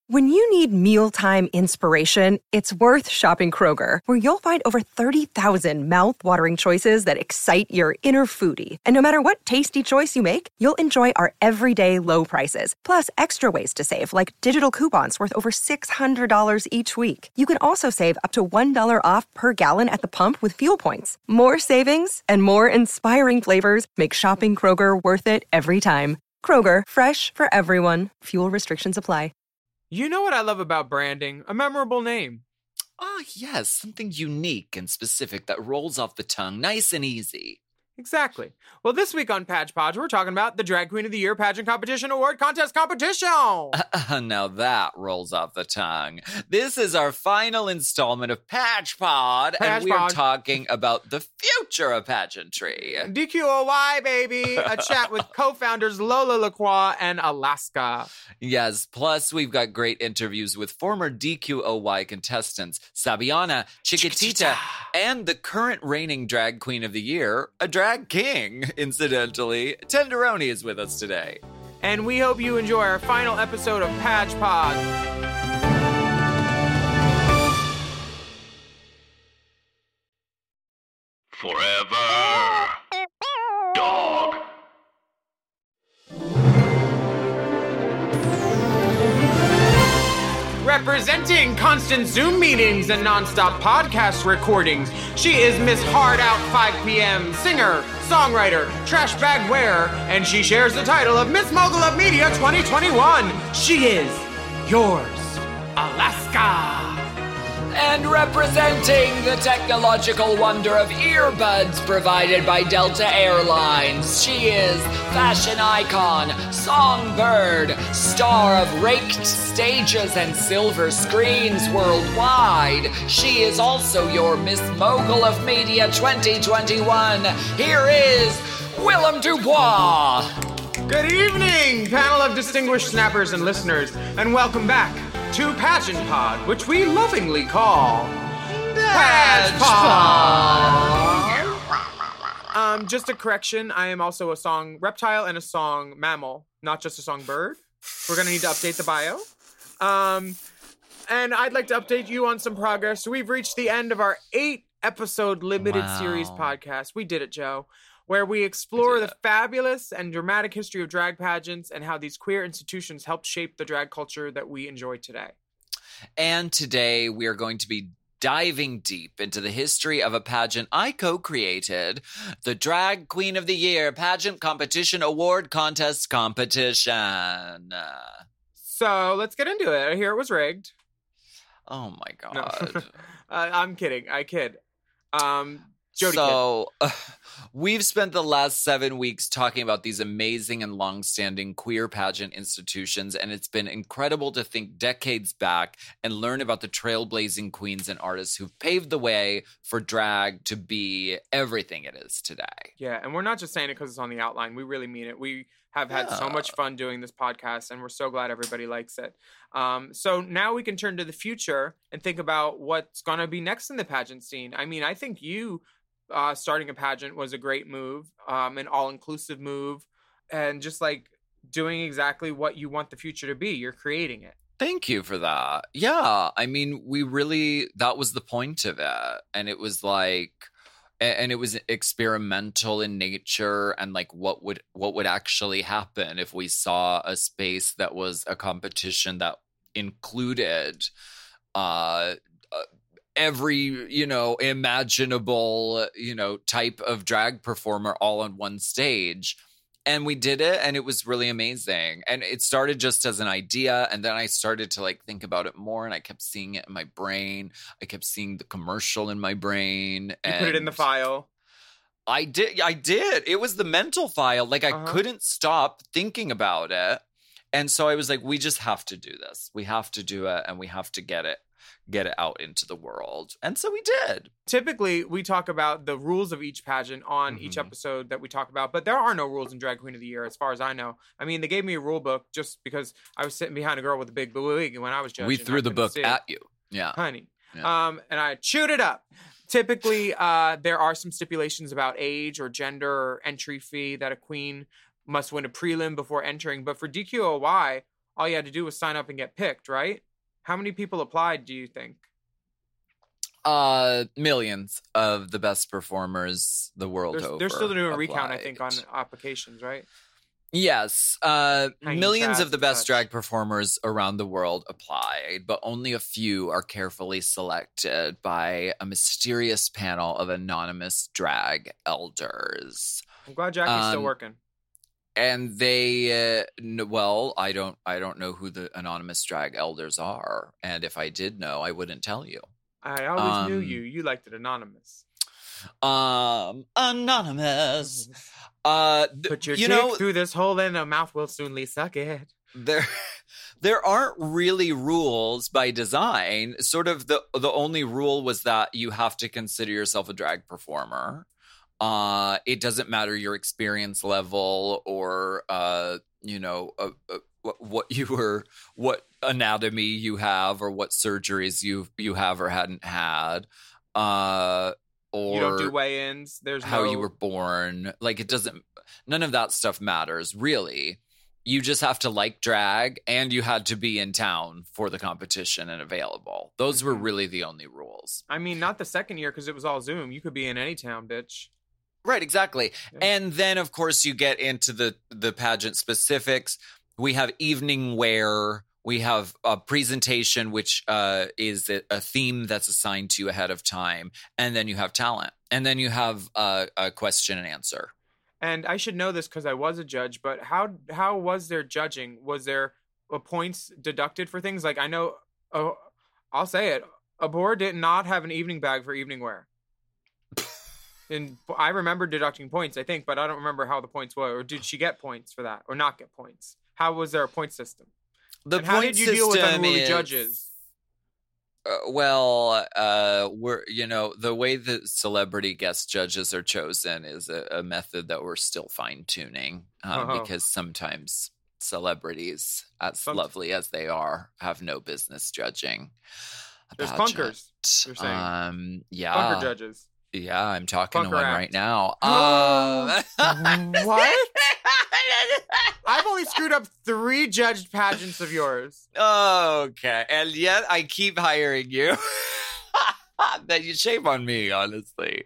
When you need mealtime inspiration, it's worth shopping Kroger, where you'll find over 30,000 mouth-watering choices that excite your inner foodie. And no matter what tasty choice you make, you'll enjoy our everyday low prices, plus extra ways to save, like digital coupons worth over $600 each week. You can also save up to $1 off per gallon at the pump with fuel points. More savings and more inspiring flavors make shopping Kroger worth it every time. Kroger, fresh for everyone. Fuel restrictions apply. You know what I love about branding? A memorable name. Ah, yes, something unique and specific that rolls off the tongue, nice and easy. Exactly. Well, this week on Patch Podge, we're talking about the Drag Queen of the Year Pageant Competition Award Contest Competition. Now that rolls off the tongue. This is our final installment of Patch Pod, and we are talking about the future of pageantry. DQOY, baby. A chat with co-founders Lola Lacroix and Alaska. Yes, plus we've got great interviews with former DQOY contestants Sabiana, Chiquitita, and the current reigning Drag Queen of the Year, a drag king, incidentally. Tenderoni is with us today. And we hope you enjoy our final episode of Patch Pod. Forever Dog. Representing constant Zoom meetings and nonstop podcast recordings, she is Miss Hard Out 5 p.m. singer, songwriter, trash bag wearer, and she shares the title of Miss Mogul of Media 2021. She is yours, Alaska. And representing the technological wonder of earbuds provided by Delta Airlines, she is fashion icon, songbird, star of raked stages and silver screens worldwide. She is also your Miss Mogul of Media 2021. Here is Willem Dubois. Good evening, panel of distinguished snappers and listeners, and welcome back to Pageant Pod, which we lovingly call Patch Pod. Just a correction, I am also a song reptile and a song mammal, not just a song bird. We're going to need to update the bio. And I'd like to update you on some progress. We've reached the end of our 8-episode limited series podcast. We did it, Joe. Where we explore the fabulous and dramatic history of drag pageants and how these queer institutions helped shape the drag culture that we enjoy today. And today we are going to be diving deep into the history of a pageant I co-created, the Drag Queen of the Year Pageant Competition Award Contest Competition. So let's get into it. I hear it was rigged. Oh my God. No. I'm kidding. I kid. Jody so, we've spent the last 7 weeks talking about these amazing and long-standing queer pageant institutions, and it's been incredible to think decades back and learn about the trailblazing queens and artists who've paved the way for drag to be everything it is today. Yeah, and we're not just saying it because it's on the outline. We really mean it. We have had so much fun doing this podcast, and we're so glad everybody likes it. So now we can turn to the future and think about what's going to be next in the pageant scene. I mean, I think you... starting a pageant was a great move, an all-inclusive move, and just like doing exactly what you want the future to be. You're creating it. Thank you for that. Yeah, I mean, that was the point of it. And it was like, and it was experimental in nature, and like what would actually happen if we saw a space that was a competition that included every, imaginable, type of drag performer all on one stage. And we did it, and it was really amazing. And it started just as an idea, and then I started to like think about it more, and I kept seeing it in my brain. I kept seeing the commercial in my brain. You put it in the file. I did. It was the mental file. Like I couldn't stop thinking about it. And so I was like, we just have to do this. We have to do it, and we have to get it out into the world. And so we did. Typically, we talk about the rules of each pageant on each episode that we talk about, but there are no rules in Drag Queen of the Year, as far as I know. I mean, they gave me a rule book just because I was sitting behind a girl with a big wig when I was judging. We threw the book at you. Yeah. Honey. Yeah. And I chewed it up. Typically, there are some stipulations about age or gender or entry fee that a queen must win a prelim before entering. But for DQOY, all you had to do was sign up and get picked, right? How many people applied, do you think? Millions of the best performers the world over. They're still doing a applied. recount, I think, on applications, right? Yes. Millions of the best such. drag performers around the world applied, but only a few are carefully selected by a mysterious panel of anonymous drag elders. I'm glad Jackie's still working. And they, well, I don't know who the anonymous drag elders are. And if I did know, I wouldn't tell you. I always knew you. You liked it anonymous. Anonymous. Put your dick through this hole and a mouth will soonly suck it. There aren't really rules by design. Sort of the only rule was that you have to consider yourself a drag performer. It doesn't matter your experience level or what anatomy you have or what surgeries you have or hadn't had. Or you don't do weigh-ins. There's how you were born. Like, it doesn't. None of that stuff matters, really. You just have to like drag, and you had to be in town for the competition and available. Those were really the only rules. I mean, not the second year because it was all Zoom. You could be in any town, bitch. Right, exactly. Yeah. And then, of course, you get into the pageant specifics. We have evening wear. We have a presentation, which is a theme that's assigned to you ahead of time. And then you have talent. And then you have a question and answer. And I should know this because I was a judge, but how was their judging? Was there points deducted for things? Like, I know, I'll say it, Abhor did not have an evening bag for evening wear. And I remember deducting points, I think, but I don't remember how the points were. Or did she get points for that or not get points? How was there a point system? How did you deal with unruly judges? We're the way that celebrity guest judges are chosen is a method that we're still fine tuning because sometimes celebrities, as lovely as they are, have no business judge. There's punkers. You're saying, yeah, punker judges. Yeah, I'm talking Punker to one act. right now. What? I've only screwed up 3 judged pageants of yours. Okay, and yet I keep hiring you. That you shame on me, honestly.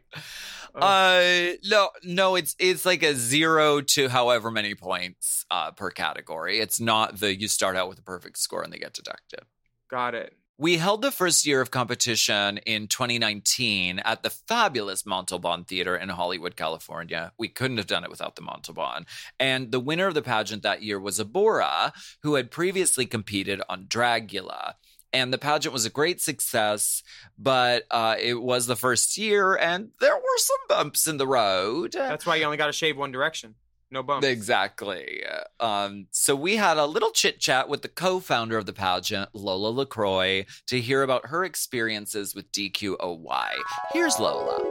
No, it's like a 0 to however many points per category. It's not you start out with a perfect score and they get deducted. Got it. We held the first year of competition in 2019 at the fabulous Montalban Theater in Hollywood, California. We couldn't have done it without the Montalban. And the winner of the pageant that year was Abhora, who had previously competed on Dragula. And the pageant was a great success, but it was the first year, and there were some bumps in the road. That's why you only got to shave one direction. No bumps. Exactly. So we had a little chit-chat with the co-founder of the pageant, Lola LaCroix, to hear about her experiences with DQOY. Here's Lola.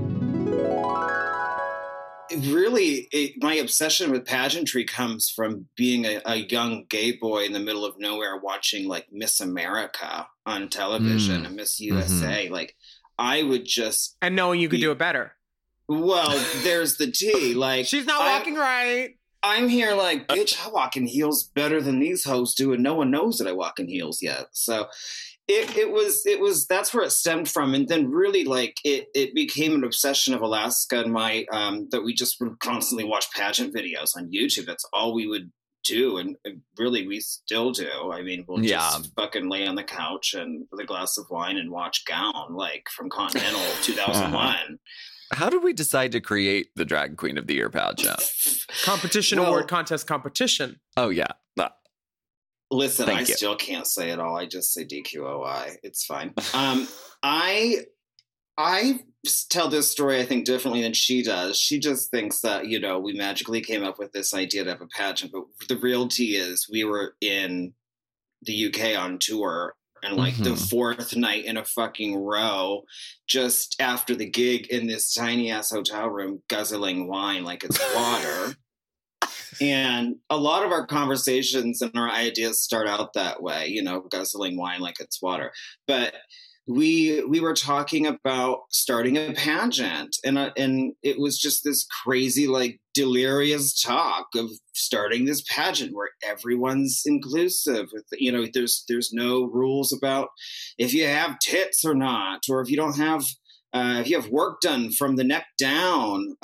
Really, my obsession with pageantry comes from being a young gay boy in the middle of nowhere watching, like, Miss America on television and Miss USA. Like, I would just... And knowing you could do it better. Well, there's the tea. Like, she's not walking right. I'm here like, bitch, I walk in heels better than these hoes do, and no one knows that I walk in heels yet. So it was that's where it stemmed from. And then really, like, it became an obsession of Alaska and my that we just would constantly watch pageant videos on YouTube. That's all we would do, and really we still do. I mean, we'll just fucking lay on the couch and with a glass of wine and watch Gown, like, from Continental 2001. How did we decide to create the Drag Queen of the Year pageant? Award contest competition. Oh, yeah. Listen, I still can't say it all. I just say DQOI. It's fine. I tell this story, I think, differently than she does. She just thinks that, we magically came up with this idea to have a pageant. But the real tea is we were in the UK on tour. And like the 4th night in a fucking row, just after the gig in this tiny ass hotel room, guzzling wine like it's water. And a lot of our conversations and our ideas start out that way, guzzling wine like it's water. But we were talking about starting a pageant, and it was just this crazy, like, delirious talk of starting this pageant where everyone's inclusive. You know, there's no rules about if you have tits or not, or if you don't have if you have work done from the neck down.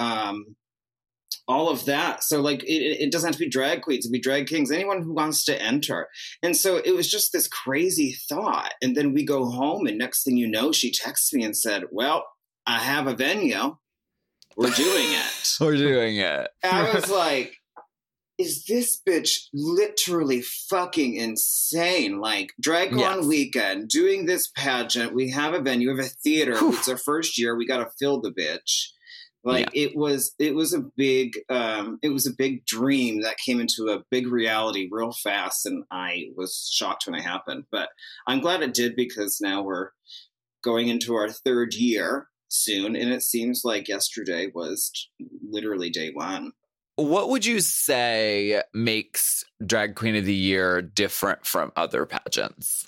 All of that. So, like, it doesn't have to be drag queens, it'd be drag kings, anyone who wants to enter. And so it was just this crazy thought. And then we go home, and next thing you know, she texts me and said, well, I have a venue. We're doing it. We're doing it. I was like, is this bitch literally fucking insane? Like, DragCon weekend, doing this pageant. We have a venue, we have a theater. It's our first year. We got to fill the bitch. Like, it was a big dream that came into a big reality real fast, and I was shocked when it happened. But I'm glad it did, because now we're going into our third year soon, and it seems like yesterday was literally day one. What would you say makes Drag Queen of the Year different from other pageants?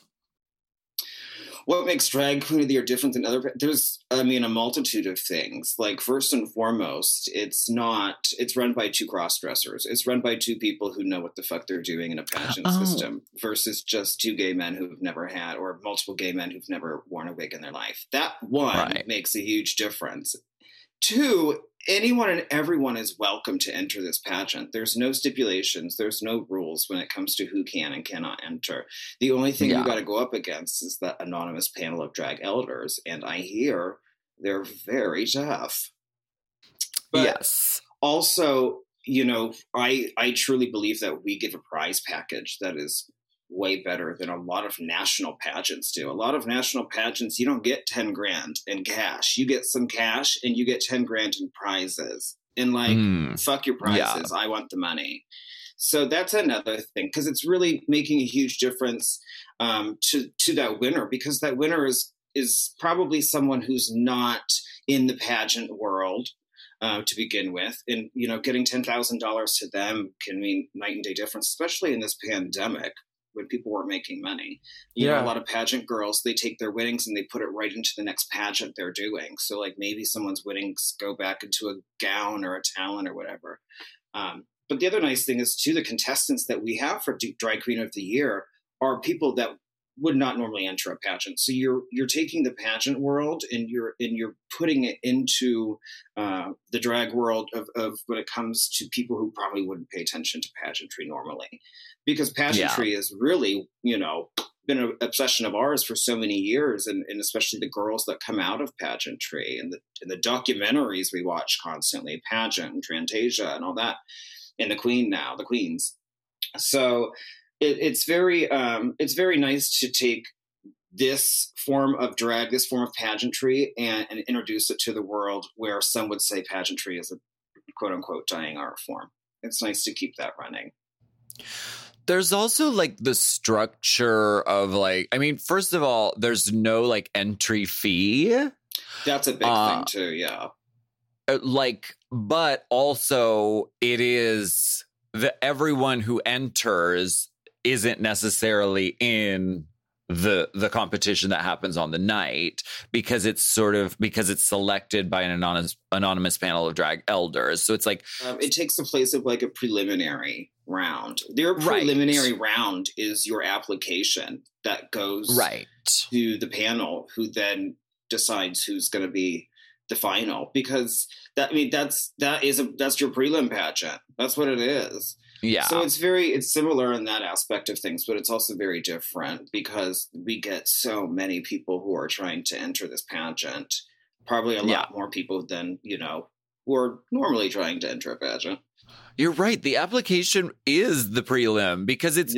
What makes Drag Queen of the Year different than other? There's, I mean, a multitude of things. Like, first and foremost, it's run by two cross-dressers. It's run by two people who know what the fuck they're doing in a pageant system, versus just two gay men who've never had, or multiple gay men who've never worn a wig in their life. That one makes a huge difference. Two, anyone and everyone is welcome to enter this pageant. There's no stipulations. There's no rules when it comes to who can and cannot enter. The only thing you got to go up against is that anonymous panel of drag elders. And I hear they're very tough. But also, you know, I truly believe that we give a prize package that is way better than a lot of national pageants do. A lot of national pageants, you don't get 10 grand in cash. You get some cash and you get 10 grand in prizes. And like, fuck your prizes. I want the money. So that's another thing, because it's really making a huge difference to that winner, because that winner is probably someone who's not in the pageant world to begin with. And, you know, getting $10,000 to them can mean night and day difference, especially in this pandemic, when people weren't making money. You know, a lot of pageant girls, they take their winnings and they put it right into the next pageant they're doing. So, like, maybe someone's winnings go back into a gown or a talent or whatever. But the other nice thing is, too, the contestants that we have for Drag Queen of the Year are people that would not normally enter a pageant. So you're taking the pageant world and you're putting it into the drag world of when it comes to people who probably wouldn't pay attention to pageantry normally. Because pageantry is really, you know, been an obsession of ours for so many years, and especially the girls that come out of pageantry and the documentaries we watch constantly, pageant and Fantasia and all that, and the queens. So it's very nice to take this form of drag, this form of pageantry, and introduce it to the world, where some would say pageantry is a quote unquote dying art form. It's nice to keep that running. There's also like the structure of like, I mean, first of all, there's no like entry fee. That's a big thing too. Yeah. Like, but also it is everyone who enters isn't necessarily in the competition that happens on the night, because it's selected by an anonymous panel of drag elders. So it's like it takes the place of like a preliminary round. Their preliminary round is your application that goes to the panel, who then decides who's going to be the final. Because that's your prelim pageant. That's what it is. Yeah. So it's similar in that aspect of things, but it's also very different, because we get so many people who are trying to enter this pageant. Probably a lot more people than, you know, who are normally trying to enter a pageant. You're right. The application is the prelim, because it's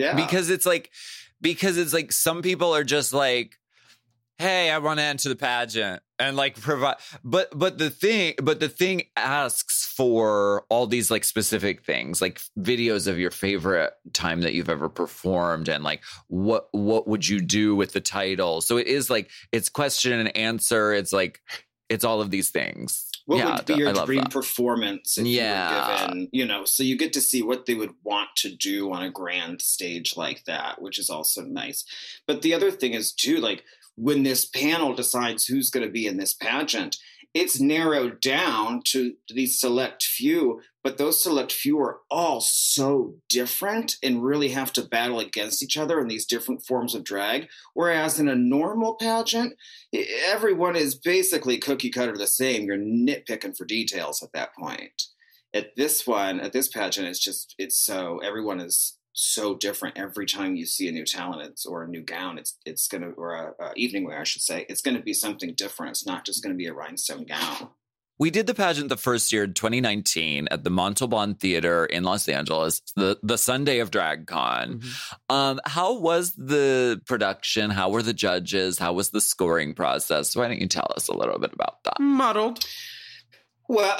like some people are just like, hey, I want to enter the pageant, and like provide, but the thing asks for all these like specific things, like videos of your favorite time that you've ever performed, and like what would you do with the title. So it is like, it's question and answer. It's like, it's all of these things. What would be your dream performance if you were given, you know, so you get to see what they would want to do on a grand stage like that, which is also nice. But the other thing is too, like, when this panel decides who's going to be in this pageant, it's narrowed down to these select few, but those select few are all so different and really have to battle against each other in these different forms of drag. Whereas in a normal pageant, everyone is basically cookie cutter the same. You're nitpicking for details at that point. At this pageant, everyone is so different. Every time you see a new talent or a new gown, or a evening wear, I should say, it's going to be something different. It's not just going to be a rhinestone gown. We did the pageant the first year, 2019, at the Montalban Theater in Los Angeles, the Sunday of DragCon. Mm-hmm. How was the production? How were the judges? How was the scoring process? Why don't you tell us a little bit about that? Muddled. Well,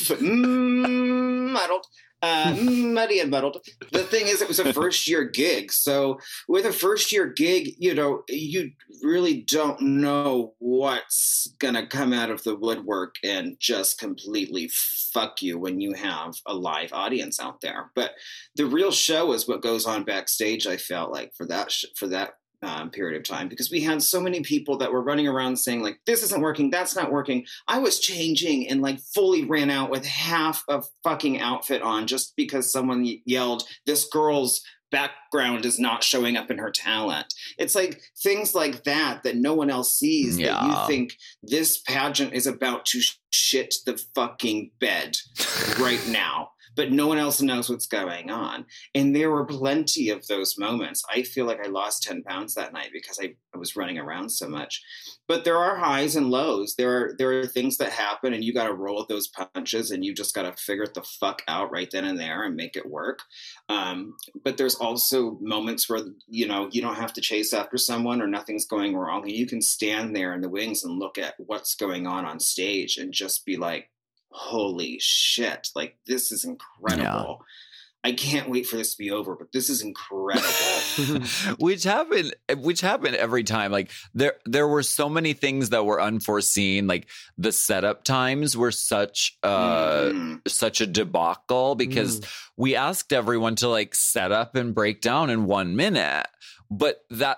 muddled. Muddy and muddled. The thing is, it was a first-year gig. So with a first-year gig, you really don't know what's going to come out of the woodwork and just completely fuck you when you have a live audience out there. But the real show is what goes on backstage, I felt like, for that period of time, because we had so many people that were running around saying, like, this isn't working, that's not working. I was changing and like fully ran out with half a fucking outfit on just because someone yelled, this girl's background is not showing up in her talent. It's like things like that no one else sees, that you think this pageant is about to shit the fucking bed right now. But no one else knows what's going on. And there were plenty of those moments. I feel like I lost 10 pounds that night because I was running around so much. But there are highs and lows. There are things that happen, and you got to roll with those punches, and you just got to figure it the fuck out right then and there and make it work. But there's also moments where, you don't have to chase after someone or nothing's going wrong. And you can stand there in the wings and look at what's going on stage and just be like, holy shit, like, this is incredible. I can't wait for this to be over, but this is incredible. which happened every time. Like there were so many things that were unforeseen. Like the setup times were such a debacle, because we asked everyone to like set up and break down in 1 minute, but that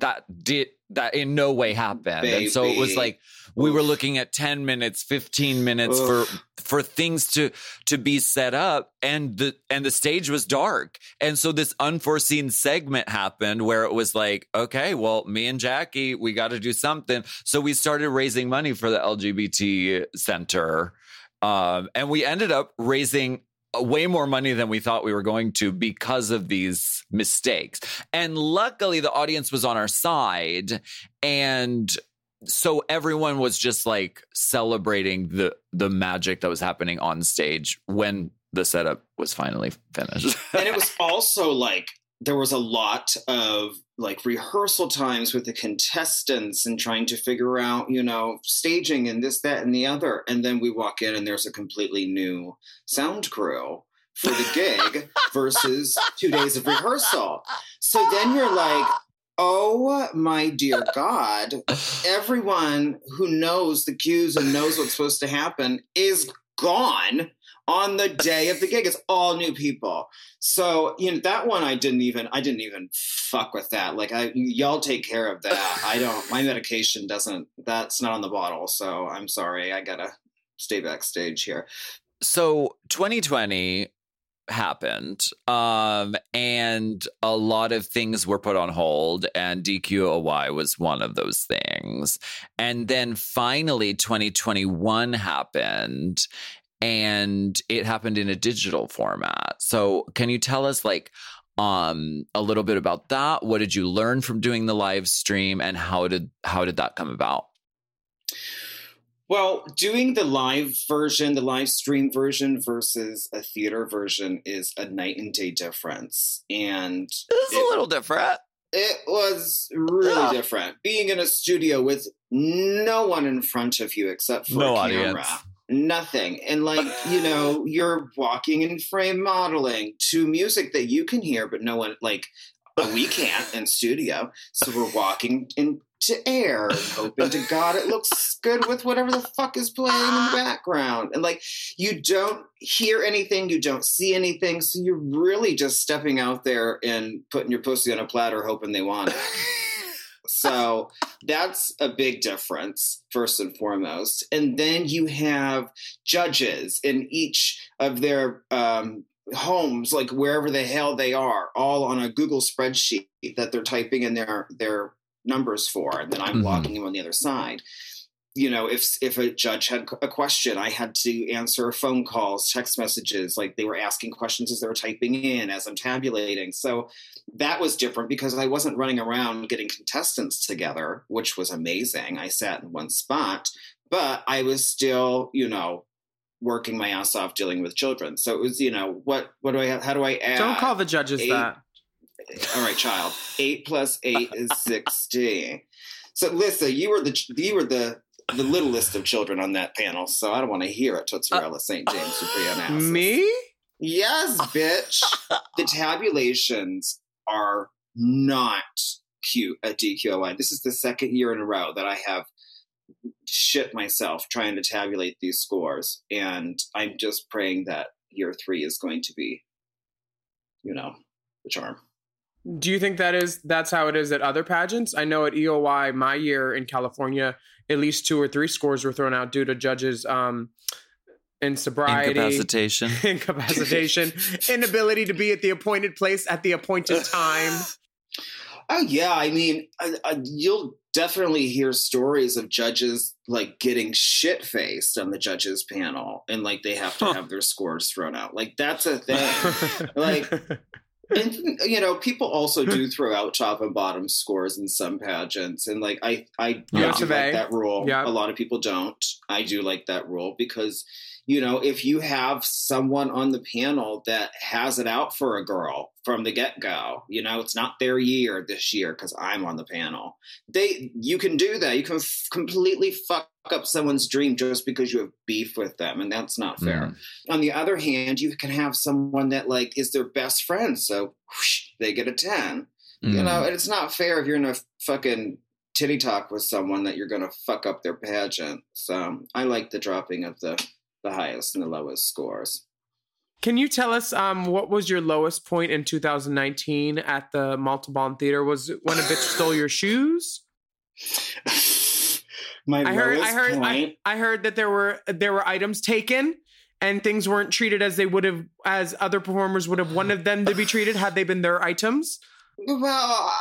in no way happened. Baby. And so it was like, we were looking at 10 minutes, 15 minutes for things to be set up, and the stage was dark. And so this unforeseen segment happened where it was like, okay, well, me and Jackie, we got to do something. So we started raising money for the LGBT Center. And we ended up raising way more money than we thought we were going to because of these mistakes. And luckily the audience was on our side, and so everyone was just like celebrating the magic that was happening on stage when the setup was finally finished. And it was also like, there was a lot of like rehearsal times with the contestants and trying to figure out, staging and this, that, and the other. And then we walk in and there's a completely new sound crew for the gig versus 2 days of rehearsal. So then you're like, oh my dear God, everyone who knows the cues and knows what's supposed to happen is gone on the day of the gig. It's all new people. So, that one, I didn't even fuck with that. Like, y'all take care of that. My medication that's not on the bottle. So I'm sorry. I gotta stay backstage here. So 2020 happened, and a lot of things were put on hold, and DQOY was one of those things. And then finally 2021 happened, and it happened in a digital format. So can you tell us like a little bit about that? What did you learn from doing the live stream, and how did that come about? Well, doing the live stream version versus a theater version is a night and day difference. And it's a little different. It was really different. Being in a studio with no one in front of you except for no a camera. Audience. Nothing. And like, you're walking in frame modeling to music that you can hear, but no one, like, we can't in studio. So we're walking into air and hoping to God it looks good with whatever the fuck is playing in the background. And like, you don't hear anything, you don't see anything. So you're really just stepping out there and putting your pussy on a platter, hoping they want it. So that's a big difference, first and foremost. And then you have judges in each of their homes, like wherever the hell they are, all on a Google spreadsheet that they're typing in their numbers for, and then I'm logging them on the other side. You know, if a judge had a question, I had to answer phone calls, text messages, like they were asking questions as they were typing in, as I'm tabulating. So that was different because I wasn't running around getting contestants together, which was amazing. I sat in one spot, but I was still, you know, working my ass off dealing with children. So it was, you know, how do I add? Don't call the judges 8? That. All right, child. 8 plus 8 is 60. So Lissa, you were the littlest of children on that panel, so I don't want to hear it. Totsarella St. James Supriya Onassis. Me? Yes, bitch. The tabulations are not cute at DQOI. This is the second year in a row that I have shit myself trying to tabulate these scores, and I'm just praying that year 3 is going to be, you know, the charm. Do you think that's how it is at other pageants? I know at EOY, my year in California, at least 2 or 3 scores were thrown out due to judges' insobriety, incapacitation, inability to be at the appointed place at the appointed time. Oh yeah, I mean, you'll definitely hear stories of judges like getting shit-faced on the judges panel, and like they have to have their scores thrown out. Like that's a thing. Like. And, you know, people also do throw out top and bottom scores in some pageants. And, like, I do like that rule. Yeah. A lot of people don't. I do like that rule because, you know, if you have someone on the panel that has it out for a girl from the get-go, you know, it's not their year this year because I'm on the panel. You can do that. You can completely fuck up someone's dream just because you have beef with them, and that's not fair. On the other hand, you can have someone that like is their best friend, so whoosh, they get a 10. You know, and it's not fair if you're in a fucking titty talk with someone that you're going to fuck up their pageant. So I like the dropping of the highest and the lowest scores. Can you tell us what was your lowest point in 2019 at the Malta Theater? Was it when a bitch stole your shoes? I heard that there were items taken and things weren't treated as they would have, as other performers would have wanted them to be treated had they been their items. Well,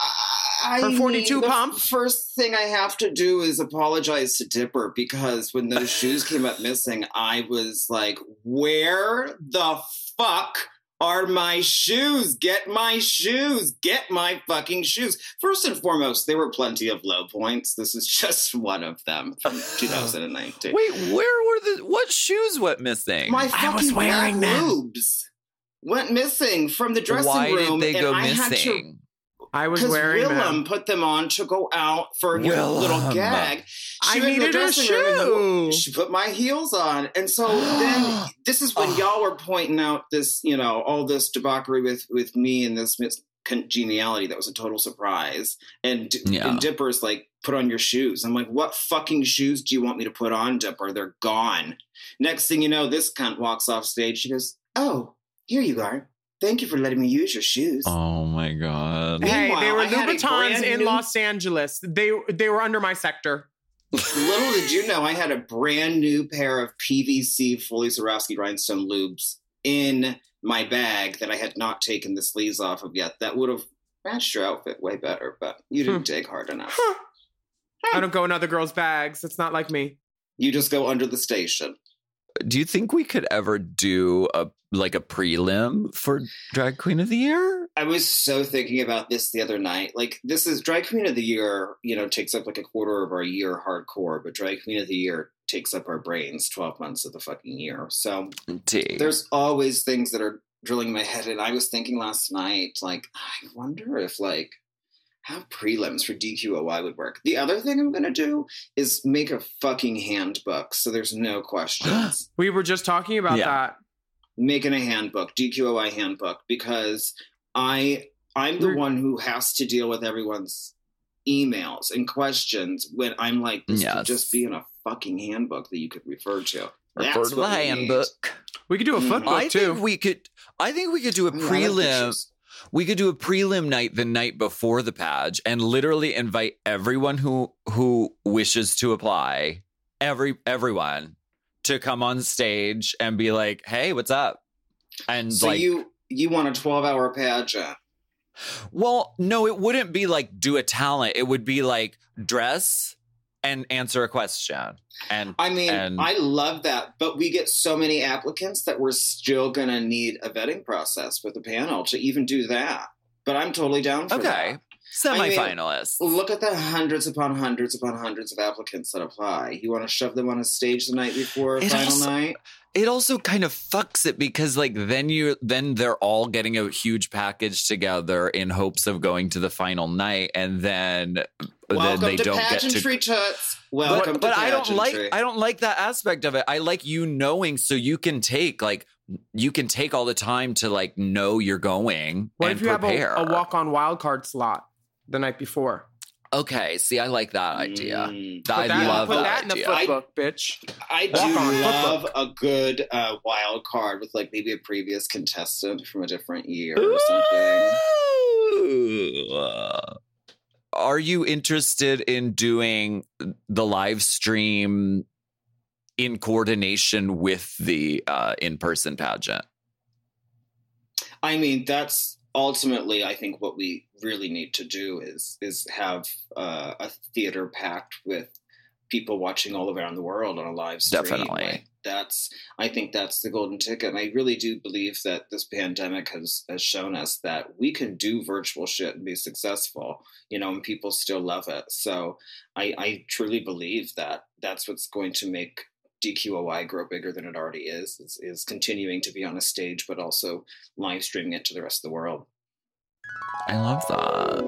for 42 pump. First thing I have to do is apologize to Dipper because when those shoes came up missing, I was like, where the fuck are my shoes? Get my shoes. Get my fucking shoes. First and foremost, there were plenty of low points. This is just one of them from 2019. Wait, what shoes went missing? My fucking black boobs went missing from the dressing room. Why did they go missing? I was wearing them. Because Willem put them on to go out for a little gag. I needed a shoe. She put my heels on. And so then this is when y'all were pointing out this, you know, all this debauchery with me and this congeniality that was a total surprise. And Dipper's like, put on your shoes. I'm like, what fucking shoes do you want me to put on, Dipper? They're gone. Next thing you know, this cunt walks off stage. She goes, oh, here you are. Thank you for letting me use your shoes. Oh my God. Hey, they were Louboutins in Los Angeles. They were under my sector. Little did you know, I had a brand new pair of PVC fully Swarovski rhinestone lubes in my bag that I had not taken the sleeves off of yet. That would have matched your outfit way better, but you didn't dig hard enough. I don't go in other girls' bags. It's not like me. You just go under the station. Do you think we could ever do a prelim for Drag Queen of the Year? I was so thinking about this the other night. Like, this is Drag Queen of the Year, you know, takes up like a quarter of our year hardcore, but Drag Queen of the Year takes up our brains 12 months of the fucking year. So there's always things that are drilling my head. And I was thinking last night, like, I wonder if like how prelims for DQOI would work. The other thing I'm going to do is make a fucking handbook so there's no questions. We were just talking about that. Making a handbook, DQOI handbook, because I'm the one who has to deal with everyone's emails and questions when I'm like, this could just be in a fucking handbook that you could refer to. Refer to the handbook. We could do a footbook too. I think we could do a prelim. We could do a prelim night the night before the page and literally invite everyone who wishes to apply, everyone, to come on stage and be like, "Hey, what's up?" And so like, you want a 12-hour pageant? Well, no, it wouldn't be like do a talent. It would be like dress and answer a question. And I mean, I love that, but we get so many applicants that we're still going to need a vetting process with the panel to even do that. But I'm totally down for that. Semi-finalists. I mean, look at the hundreds upon hundreds upon hundreds of applicants that apply. You want to shove them on a stage the night before final night? It also kind of fucks it because like then they're all getting a huge package together in hopes of going to the final night, and then they don't get to pageantry toots. Welcome but to pageantry. I don't like that aspect of it. I like you knowing so you can take all the time to like know you're going. What and if you prepare. have a walk-on wildcard slot the night before? Okay, see, I like that idea. I love put that in the idea. flipbook, bitch. I do love a good wild card with like maybe a previous contestant from a different year or something. Are you interested in doing the live stream in coordination with the in-person pageant? I mean, that's ultimately, I think what we really need to do is have a theater packed with people watching all around the world on a live stream. Definitely. I think that's the golden ticket. And I really do believe that this pandemic has shown us that we can do virtual shit and be successful, and people still love it. So I truly believe that that's what's going to make DQOI grow bigger than it already is continuing to be on a stage, but also live streaming it to the rest of the world. I love that.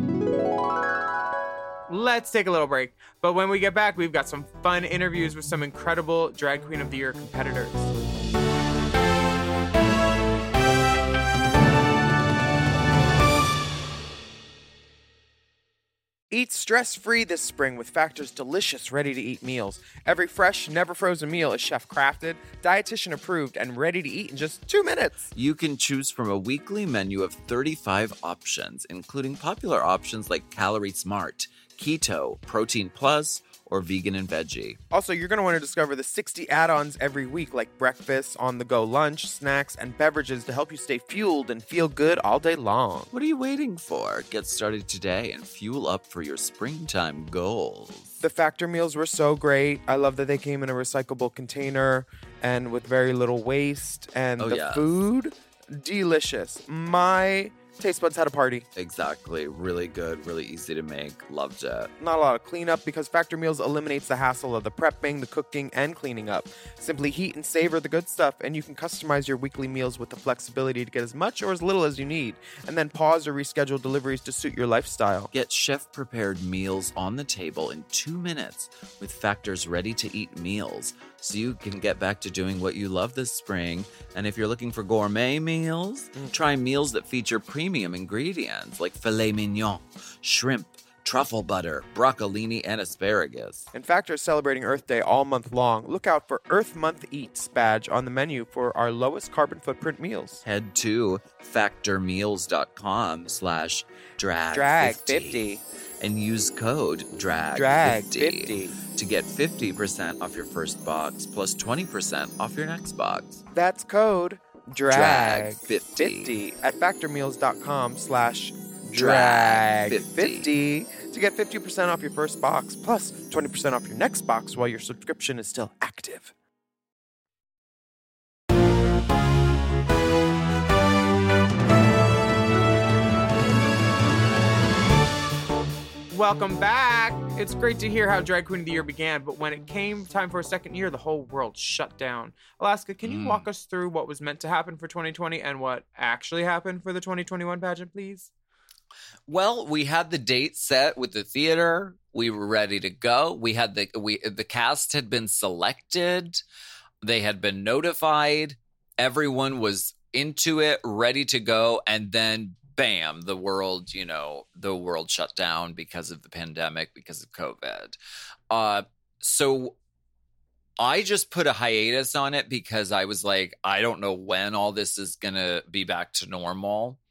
Let's take a little break. But when we get back, we've got some fun interviews with some incredible Drag Queen of the Year competitors. Eat stress-free this spring with Factor's delicious, ready-to-eat meals. Every fresh, never-frozen meal is chef-crafted, dietitian-approved, and ready to eat in just 2 minutes. You can choose from a weekly menu of 35 options, including popular options like Calorie Smart, Keto, Protein Plus, or Vegan and Veggie. Also, you're going to want to discover the 60 add-ons every week, like breakfast, on-the-go lunch, snacks, and beverages to help you stay fueled and feel good all day long. What are you waiting for? Get started today and fuel up for your springtime goals. The Factor meals were so great. I love that they came in a recyclable container and with very little waste. And food, delicious. My taste buds had a party. Exactly. Really good. Really easy to make. Loved it. Not a lot of cleanup because Factor Meals eliminates the hassle of the prepping, the cooking, and cleaning up. Simply heat and savor the good stuff, and you can customize your weekly meals with the flexibility to get as much or as little as you need, and then pause or reschedule deliveries to suit your lifestyle. Get chef-prepared meals on the table in 2 minutes with Factor's ready-to-eat meals, so you can get back to doing what you love this spring. And if you're looking for gourmet meals, try meals that feature premium ingredients like filet mignon, shrimp, truffle butter, broccolini, and asparagus. And Factor is celebrating Earth Day all month long. Look out for Earth Month Eats badge on the menu for our lowest carbon footprint meals. Head to factormeals.com/drag50 and use code DRAG50 to get 50% off your first box plus 20% off your next box. That's code DRAG50 at factormeals.com/drag50 to get 50% off your first box plus 20% off your next box while your subscription is still active. Welcome back. It's great to hear how Drag Queen of the Year began, but when it came time for a second year, the whole world shut down. Alaska, can you walk us through what was meant to happen for 2020 and what actually happened for the 2021 pageant, please? Well, we had the date set with the theater. We were ready to go. We had the cast had been selected. They had been notified. Everyone was into it, ready to go, and then bam, the world shut down because of the pandemic, because of COVID. So I just put a hiatus on it because I was like, I don't know when all this is going to be back to normal.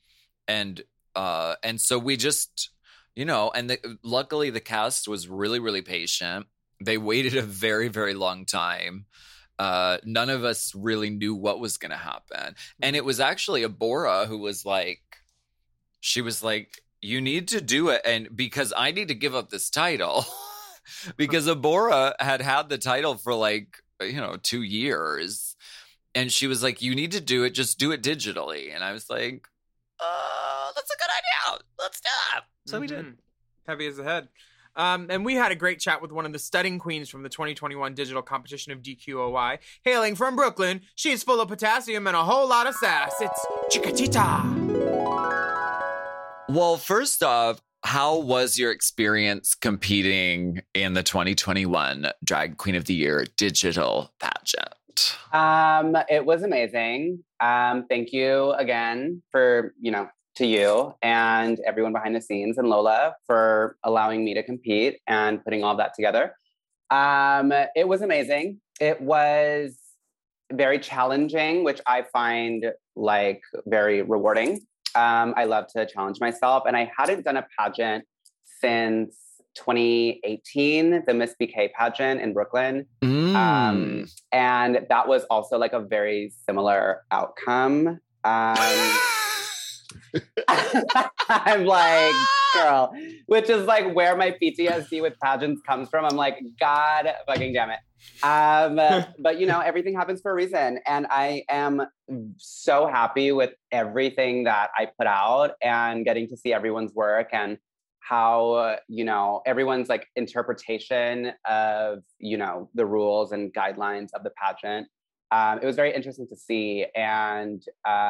And so we just, and luckily the cast was really, really patient. They waited a very, very long time. None of us really knew what was going to happen. And it was actually Abora who was like, she was like, you need to do it. And because I need to give up this title because Abora had the title for 2 years. And she was like, you need to do it. Just do it digitally. And I was like, that's a good idea. Let's do that. So we did. Heavy as a head. And we had a great chat with one of the studying queens from the 2021 digital competition of DQOY. Hailing from Brooklyn, she's full of potassium and a whole lot of sass. It's Chiquitita. Well, first off, how was your experience competing in the 2021 Drag Queen of the Year digital pageant? It was amazing. Thank you again for, to you and everyone behind the scenes and Lola for allowing me to compete and putting all that together. It was amazing. It was very challenging, which I find very rewarding. I love to challenge myself, and I hadn't done a pageant since 2018, the Miss BK pageant in Brooklyn. And that was also a very similar outcome. I'm like, girl, which is where my PTSD with pageants comes from. I'm like, God fucking damn it. But everything happens for a reason. And I am so happy with everything that I put out and getting to see everyone's work and how, everyone's interpretation of, the rules and guidelines of the pageant. It was very interesting to see. And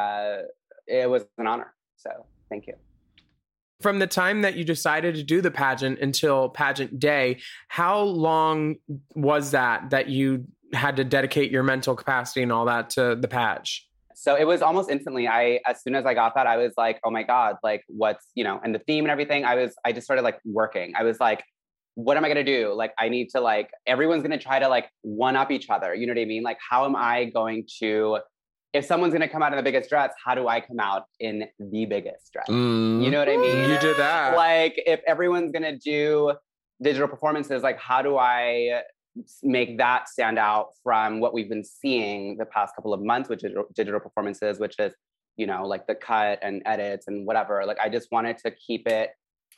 it was an honor. So thank you. From the time that you decided to do the pageant until pageant day, how long was that you had to dedicate your mental capacity and all that to the page? So it was almost instantly. As soon as I got that, I was like, oh my God, what's, and the theme and everything, I just started working. I was like, what am I going to do? I need to everyone's going to try to one up each other. You know what I mean? How am I going to, if someone's going to come out in the biggest dress, how do I come out in the biggest dress? You know what I mean? You did that. If everyone's going to do digital performances, how do I make that stand out from what we've been seeing the past couple of months with digital performances, which is, the cut and edits and whatever. I just wanted to keep it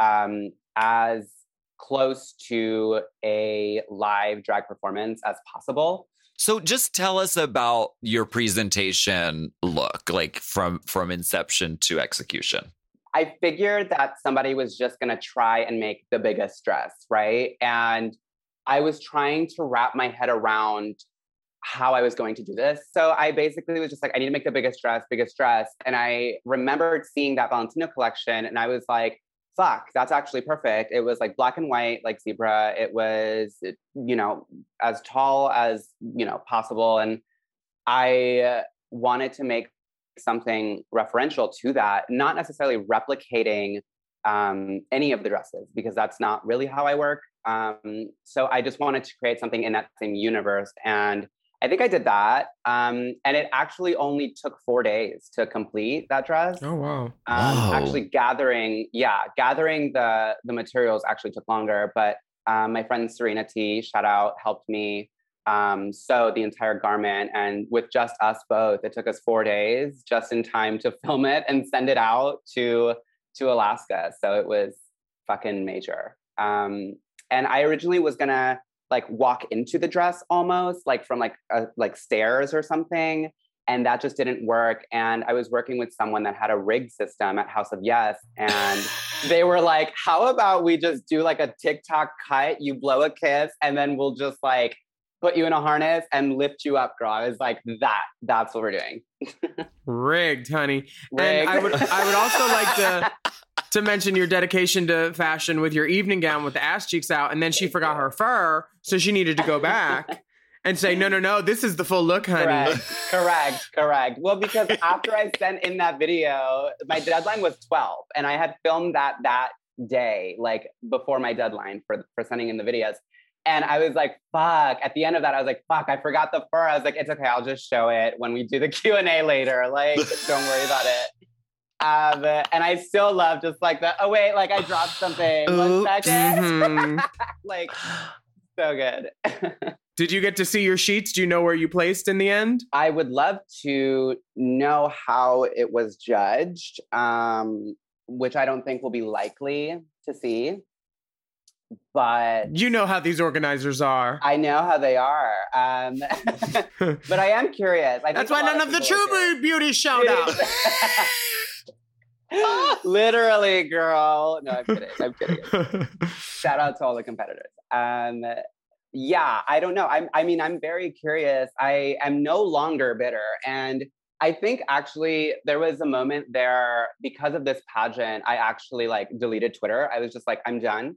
as close to a live drag performance as possible. So just tell us about your presentation look, from inception to execution. I figured that somebody was just going to try and make the biggest dress, right? And I was trying to wrap my head around how I was going to do this. So I basically was just I need to make the biggest dress. And I remembered seeing that Valentino collection and I was like, fuck, that's actually perfect. It was black and white, zebra. It was, as tall as, possible. And I wanted to make something referential to that, not necessarily replicating any of the dresses, because that's not really how I work. So I just wanted to create something in that same universe. And I think I did that. And it actually only took 4 days to complete that dress. Oh, wow. Actually gathering the materials actually took longer, but my friend Serena T, shout out, helped me sew the entire garment. And with just us both, it took us 4 days just in time to film it and send it out to Alaska. So it was fucking major. And I originally was gonna walk into the dress almost from stairs or something. And that just didn't work. And I was working with someone that had a rig system at House of Yes. And they were like, how about we just do a TikTok cut, you blow a kiss, and then we'll just put you in a harness and lift you up, girl. I was like, that's what we're doing. Rigged, honey. Rigged. And I would also like to mention your dedication to fashion with your evening gown with the ass cheeks out. And then she forgot her fur. So she needed to go back and say, no, this is the full look, honey. Correct. Well, because after I sent in that video, my deadline was 12 and I had filmed that day, before my deadline for sending in the videos. And I was like, fuck. At the end of that, I was like, fuck, I forgot the fur. I was like, it's okay. I'll just show it when we do the Q&A later. Don't worry about it. And I still love just like oh wait, like I dropped something. 1 second. Like, so good. Did you get to see your sheets? Do you know where you placed in the end? I would love to know how it was judged, which I don't think will be likely to see. But you know how these organizers are. I know how they are. But I am curious. That's why none of the true beauty showed up. Literally, girl. No, I'm kidding. Shout out to all the competitors. Yeah, I don't know. I'm very curious. I am no longer bitter. And I think actually there was a moment there because of this pageant, I actually like deleted Twitter. I was just like, I'm done.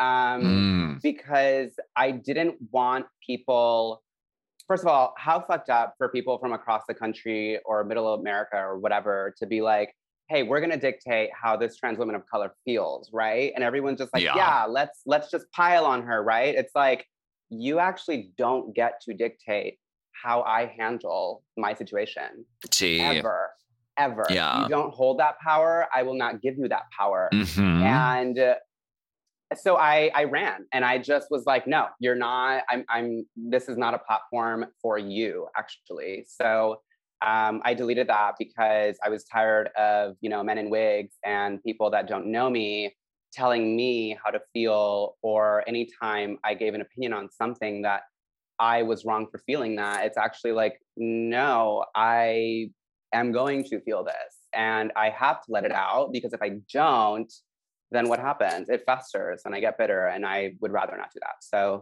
Because I didn't want people, first of all, how fucked up for people from across the country or middle America or whatever to be like, hey, we're going to dictate how this trans woman of color feels, right? And everyone's just like, yeah, let's just pile on her, right? It's like, you actually don't get to dictate how I handle my situation. Ever. Yeah. You don't hold that power. I will not give you that power. And so I ran and I just was like, no, you're not, this is not a platform for you, actually. So I deleted that because I was tired of, men in wigs and people that don't know me telling me how to feel, or anytime I gave an opinion on something that I was wrong for feeling that, it's actually like, no, I am going to feel this and I have to let it out, because if I don't, then what happens? It festers and I get bitter, and I would rather not do that. So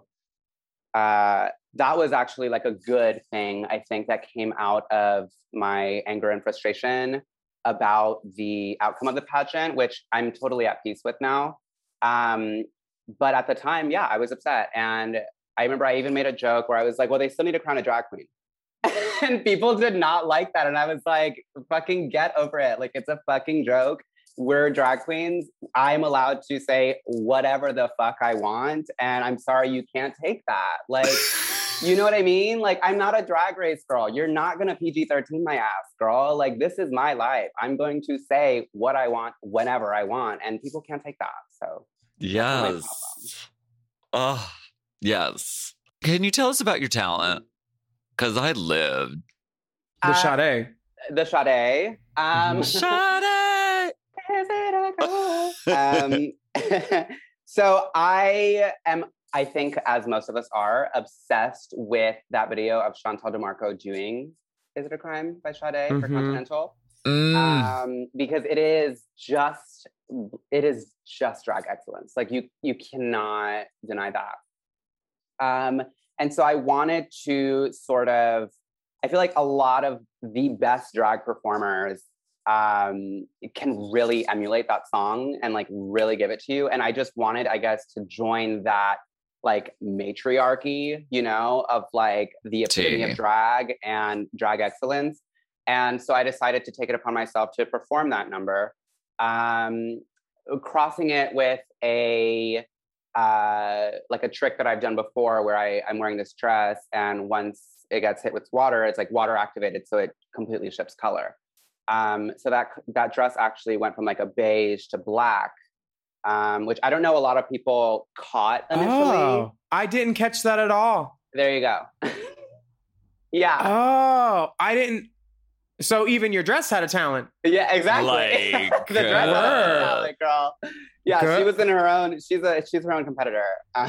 that was actually like a good thing, I think, that came out of my anger and frustration about the outcome of the pageant, which I'm totally at peace with now. But at the time, yeah, I was upset. And I remember I even made a joke where I was like, well, they still need to crown a drag queen. And people did not like that. And I was like, fucking get over it. Like, it's a fucking joke. We're drag queens. I'm allowed to say whatever the fuck I want. And I'm sorry, you can't take that. Like, you know what I mean? Like, I'm not a Drag Race girl. You're not going to PG-13 my ass, girl. Like, this is my life. I'm going to say what I want whenever I want. And people can't take that. So, yes. Oh, yes. Can you tell us about your talent? Because I lived. The Sade. The Sade. Sade! So I am, I think, as most of us are, obsessed with that video of Chantal DeMarco doing Is It a Crime by Sade for Continental. Because it is just drag excellence. Like, you cannot deny that. And so I wanted to sort of, I feel like a lot of the best drag performers can really emulate that song and like really give it to you. And I just wanted, I guess, to join that like matriarchy, of like the epitome of drag and drag excellence. And so I decided to take it upon myself to perform that number, crossing it with a trick that I've done before where I'm wearing this dress, and once it gets hit with water, it's like water activated, so it completely shifts color. So that dress actually went from like a beige to black, which I don't know a lot of people caught initially. Oh, I didn't catch that at all. There you go. Yeah. Oh, I didn't. So even your dress had a talent. Yeah, exactly. Like, the dress had a talent, girl. Yeah, Good. She was in her own. She's her own competitor.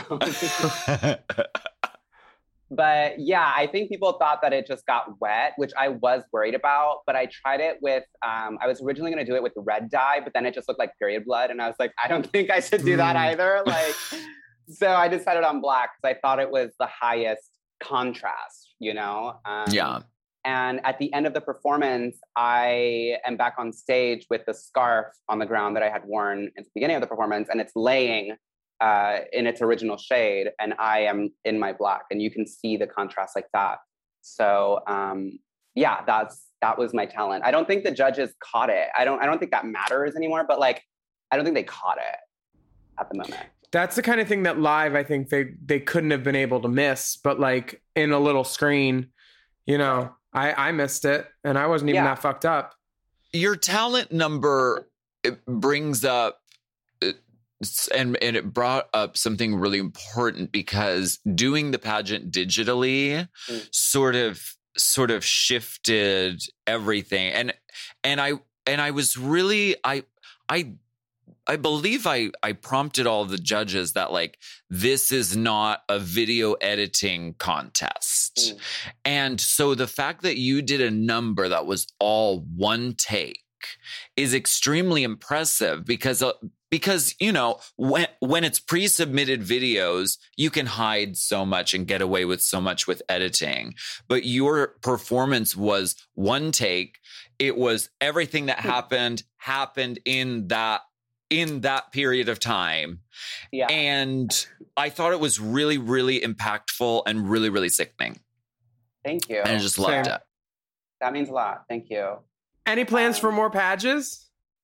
But yeah, I think people thought that it just got wet, which I was worried about. But I tried it with, I was originally going to do it with red dye, but then it just looked like period blood. And I was like, I don't think I should do that either. Like, so I decided on black because I thought it was the highest contrast, Yeah. And at the end of the performance, I am back on stage with the scarf on the ground that I had worn at the beginning of the performance, and it's laying in its original shade, and I am in my black, and you can see the contrast like that. So yeah, that was my talent. I don't think the judges caught it. I don't think that matters anymore, but like, I don't think they caught it at the moment. That's the kind of thing that live, I think they couldn't have been able to miss, but like in a little screen, I missed it, and I wasn't even that fucked up. your talent number brings up and it brought up something really important, because doing the pageant digitally sort of shifted everything. And I was really I believe I prompted all the judges that, like, this is not a video editing contest. And so the fact that you did a number that was all one take is extremely impressive, because you know, when it's pre-submitted videos, you can hide so much and get away with so much with editing. But your performance was one take. It was everything that happened in that period of time. Yeah. And I thought it was really, really impactful and really, really sickening. Thank you. And I just loved it. That means a lot. Thank you. Any plans for more pages?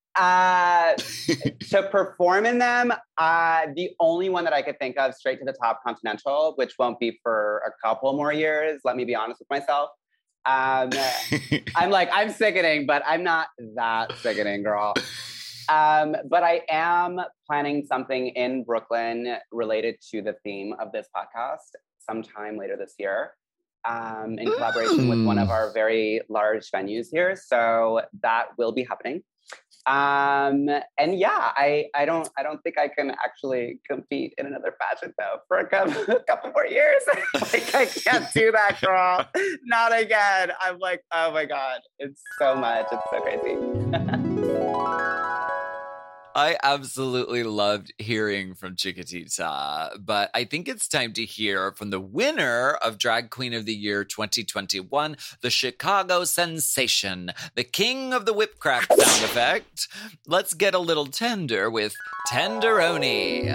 To perform in them, the only one that I could think of, Straight to the Top Continental, which won't be for a couple more years. Let me be honest with myself. I'm sickening, but I'm not that sickening, girl. But I am planning something in Brooklyn related to the theme of this podcast sometime later this year, in collaboration with one of our very large venues here. So that will be happening. And yeah, I don't think I can actually compete in another pageant though for a couple more years. Like, I can't do that, girl. Not again. I'm like, oh my God, it's so much. It's so crazy. I absolutely loved hearing from Chiquitita, but I think it's time to hear from the winner of Drag Queen of the Year 2021, the Chicago sensation, the king of the whip crack sound effect. Let's get a little tender with Tenderoni.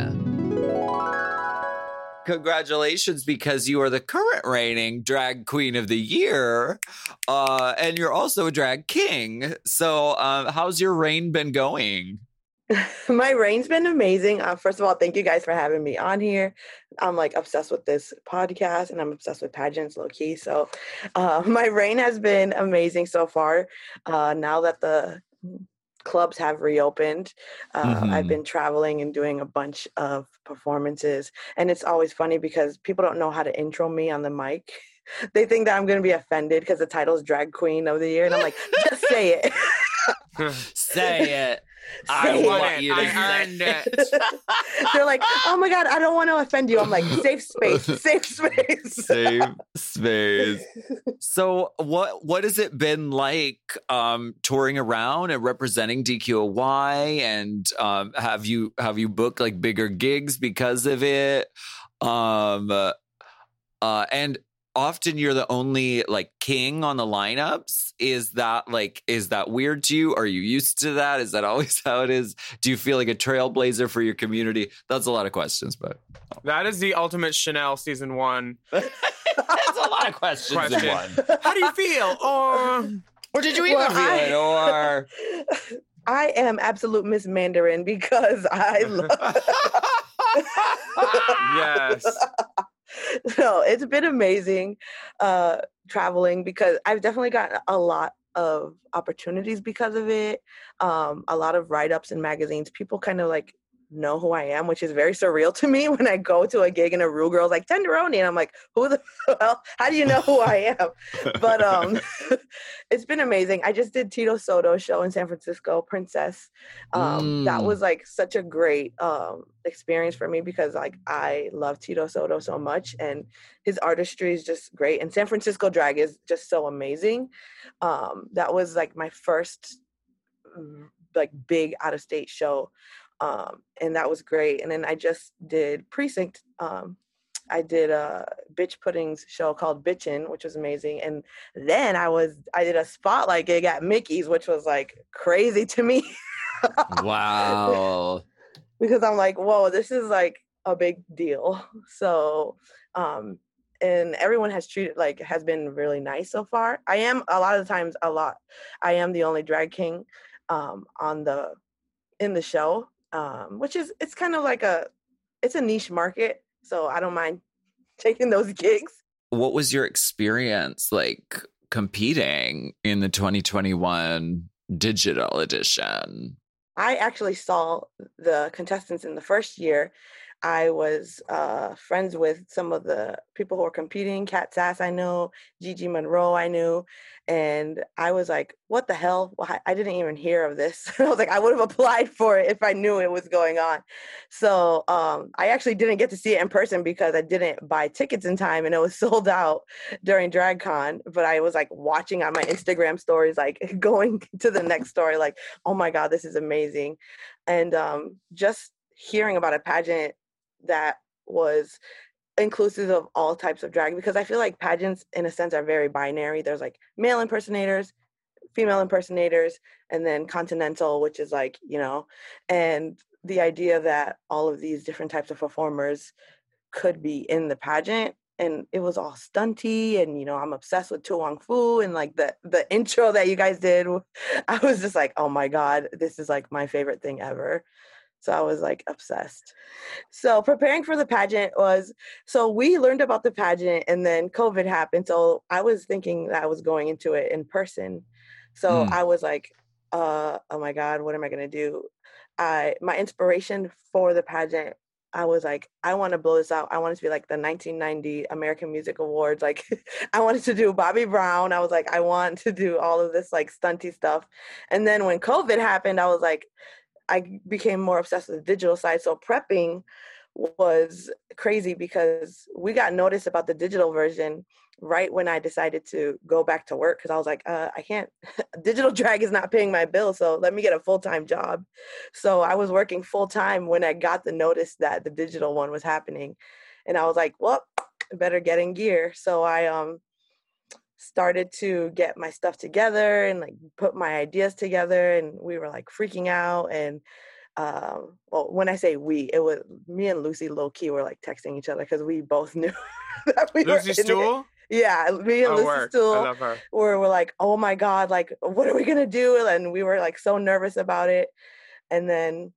Congratulations, because you are the current reigning Drag Queen of the Year, and you're also a drag king. So how's your reign been going? My reign's been amazing. First of all, thank you guys for having me on here. I'm like obsessed with this podcast, and I'm obsessed with pageants, low key. So my reign has been amazing so far. Now that the clubs have reopened, I've been traveling and doing a bunch of performances. And it's always funny because people don't know how to intro me on the mic. They think that I'm going to be offended because the title is Drag Queen of the Year. And I'm like, just say it. Say it. I want you to earned it. They're like, oh my God, I don't want to offend you. I'm like, safe space, safe space. Safe space. So what has it been like touring around and representing DQOY? And have you booked like bigger gigs because of it? And often you're the only like king on the lineups. Is that weird to you? Are you used to that? Is that always how it is? Do you feel like a trailblazer for your community? That's a lot of questions, but that is the ultimate Chanel season 1. That's a lot of questions in one. How do you feel? Or did you even feel it? Or I am absolute Miss Mandarin because I love Yes. No, it's been amazing traveling, because I've definitely gotten a lot of opportunities because of it. A lot of write-ups in magazines. People kind of like know who I am, which is very surreal to me when I go to a gig and a Rue girl's like, Tenderoni, and I'm like, who the hell? How do you know who I am? But it's been amazing. I just did Tito Soto's show in San Francisco, Princess. That was like such a great experience for me, because like I love Tito Soto so much, and his artistry is just great, and San Francisco drag is just so amazing. That was like my first like big out-of-state show. And that was great. And then I just did Precinct. I did a Bitch Pudding's show called Bitchin', which was amazing. And then I did a spotlight gig at Mickey's, which was like crazy to me. Wow. Because I'm like, whoa, this is like a big deal. So, and everyone has been really nice so far. I am I am the only drag king in the show. Which is, it's kind of like it's a niche market, so I don't mind taking those gigs. What was your experience like competing in the 2021 digital edition? I actually saw the contestants in the first year. I was friends with some of the people who were competing. Kat Sass, I knew. Gigi Monroe, I knew. And I was like, what the hell? Well, I didn't even hear of this. I was like, I would have applied for it if I knew it was going on. So I actually didn't get to see it in person because I didn't buy tickets in time and it was sold out during DragCon. But I was like watching on my Instagram stories, like going to the next story, like, oh my God, this is amazing. And just hearing about a pageant that was inclusive of all types of drag, because I feel like pageants in a sense are very binary. There's like male impersonators, female impersonators, and then continental, which is like, you know, and the idea that all of these different types of performers could be in the pageant, and it was all stunty, and you know, I'm obsessed with To Wong Foo, and like the intro that you guys did, I was just like, oh my God, this is like my favorite thing ever. So I was like obsessed. So preparing for the pageant so we learned about the pageant and then COVID happened. So I was thinking that I was going into it in person. So I was like, oh my God, what am I going to do? My inspiration for the pageant, I was like, I want to blow this out. I want it to be like the 1990 American Music Awards. Like I wanted to do Bobby Brown. I was like, I want to do all of this like stunty stuff. And then when COVID happened, I was like, I became more obsessed with the digital side. So prepping was crazy because we got notice about the digital version right when I decided to go back to work. Cause I was like, I can't, digital drag is not paying my bill. So let me get a full-time job. So I was working full-time when I got the notice that the digital one was happening. And I was like, well, I better get in gear. So I started to get my stuff together and like put my ideas together, and we were like freaking out. And well, when I say we, it was me and Lucy low key were like texting each other because we both knew that we Lucy Stool? Yeah, me and Lucy Stool. I love her. We're like, oh my God, like what are we gonna do? And we were like so nervous about it. And then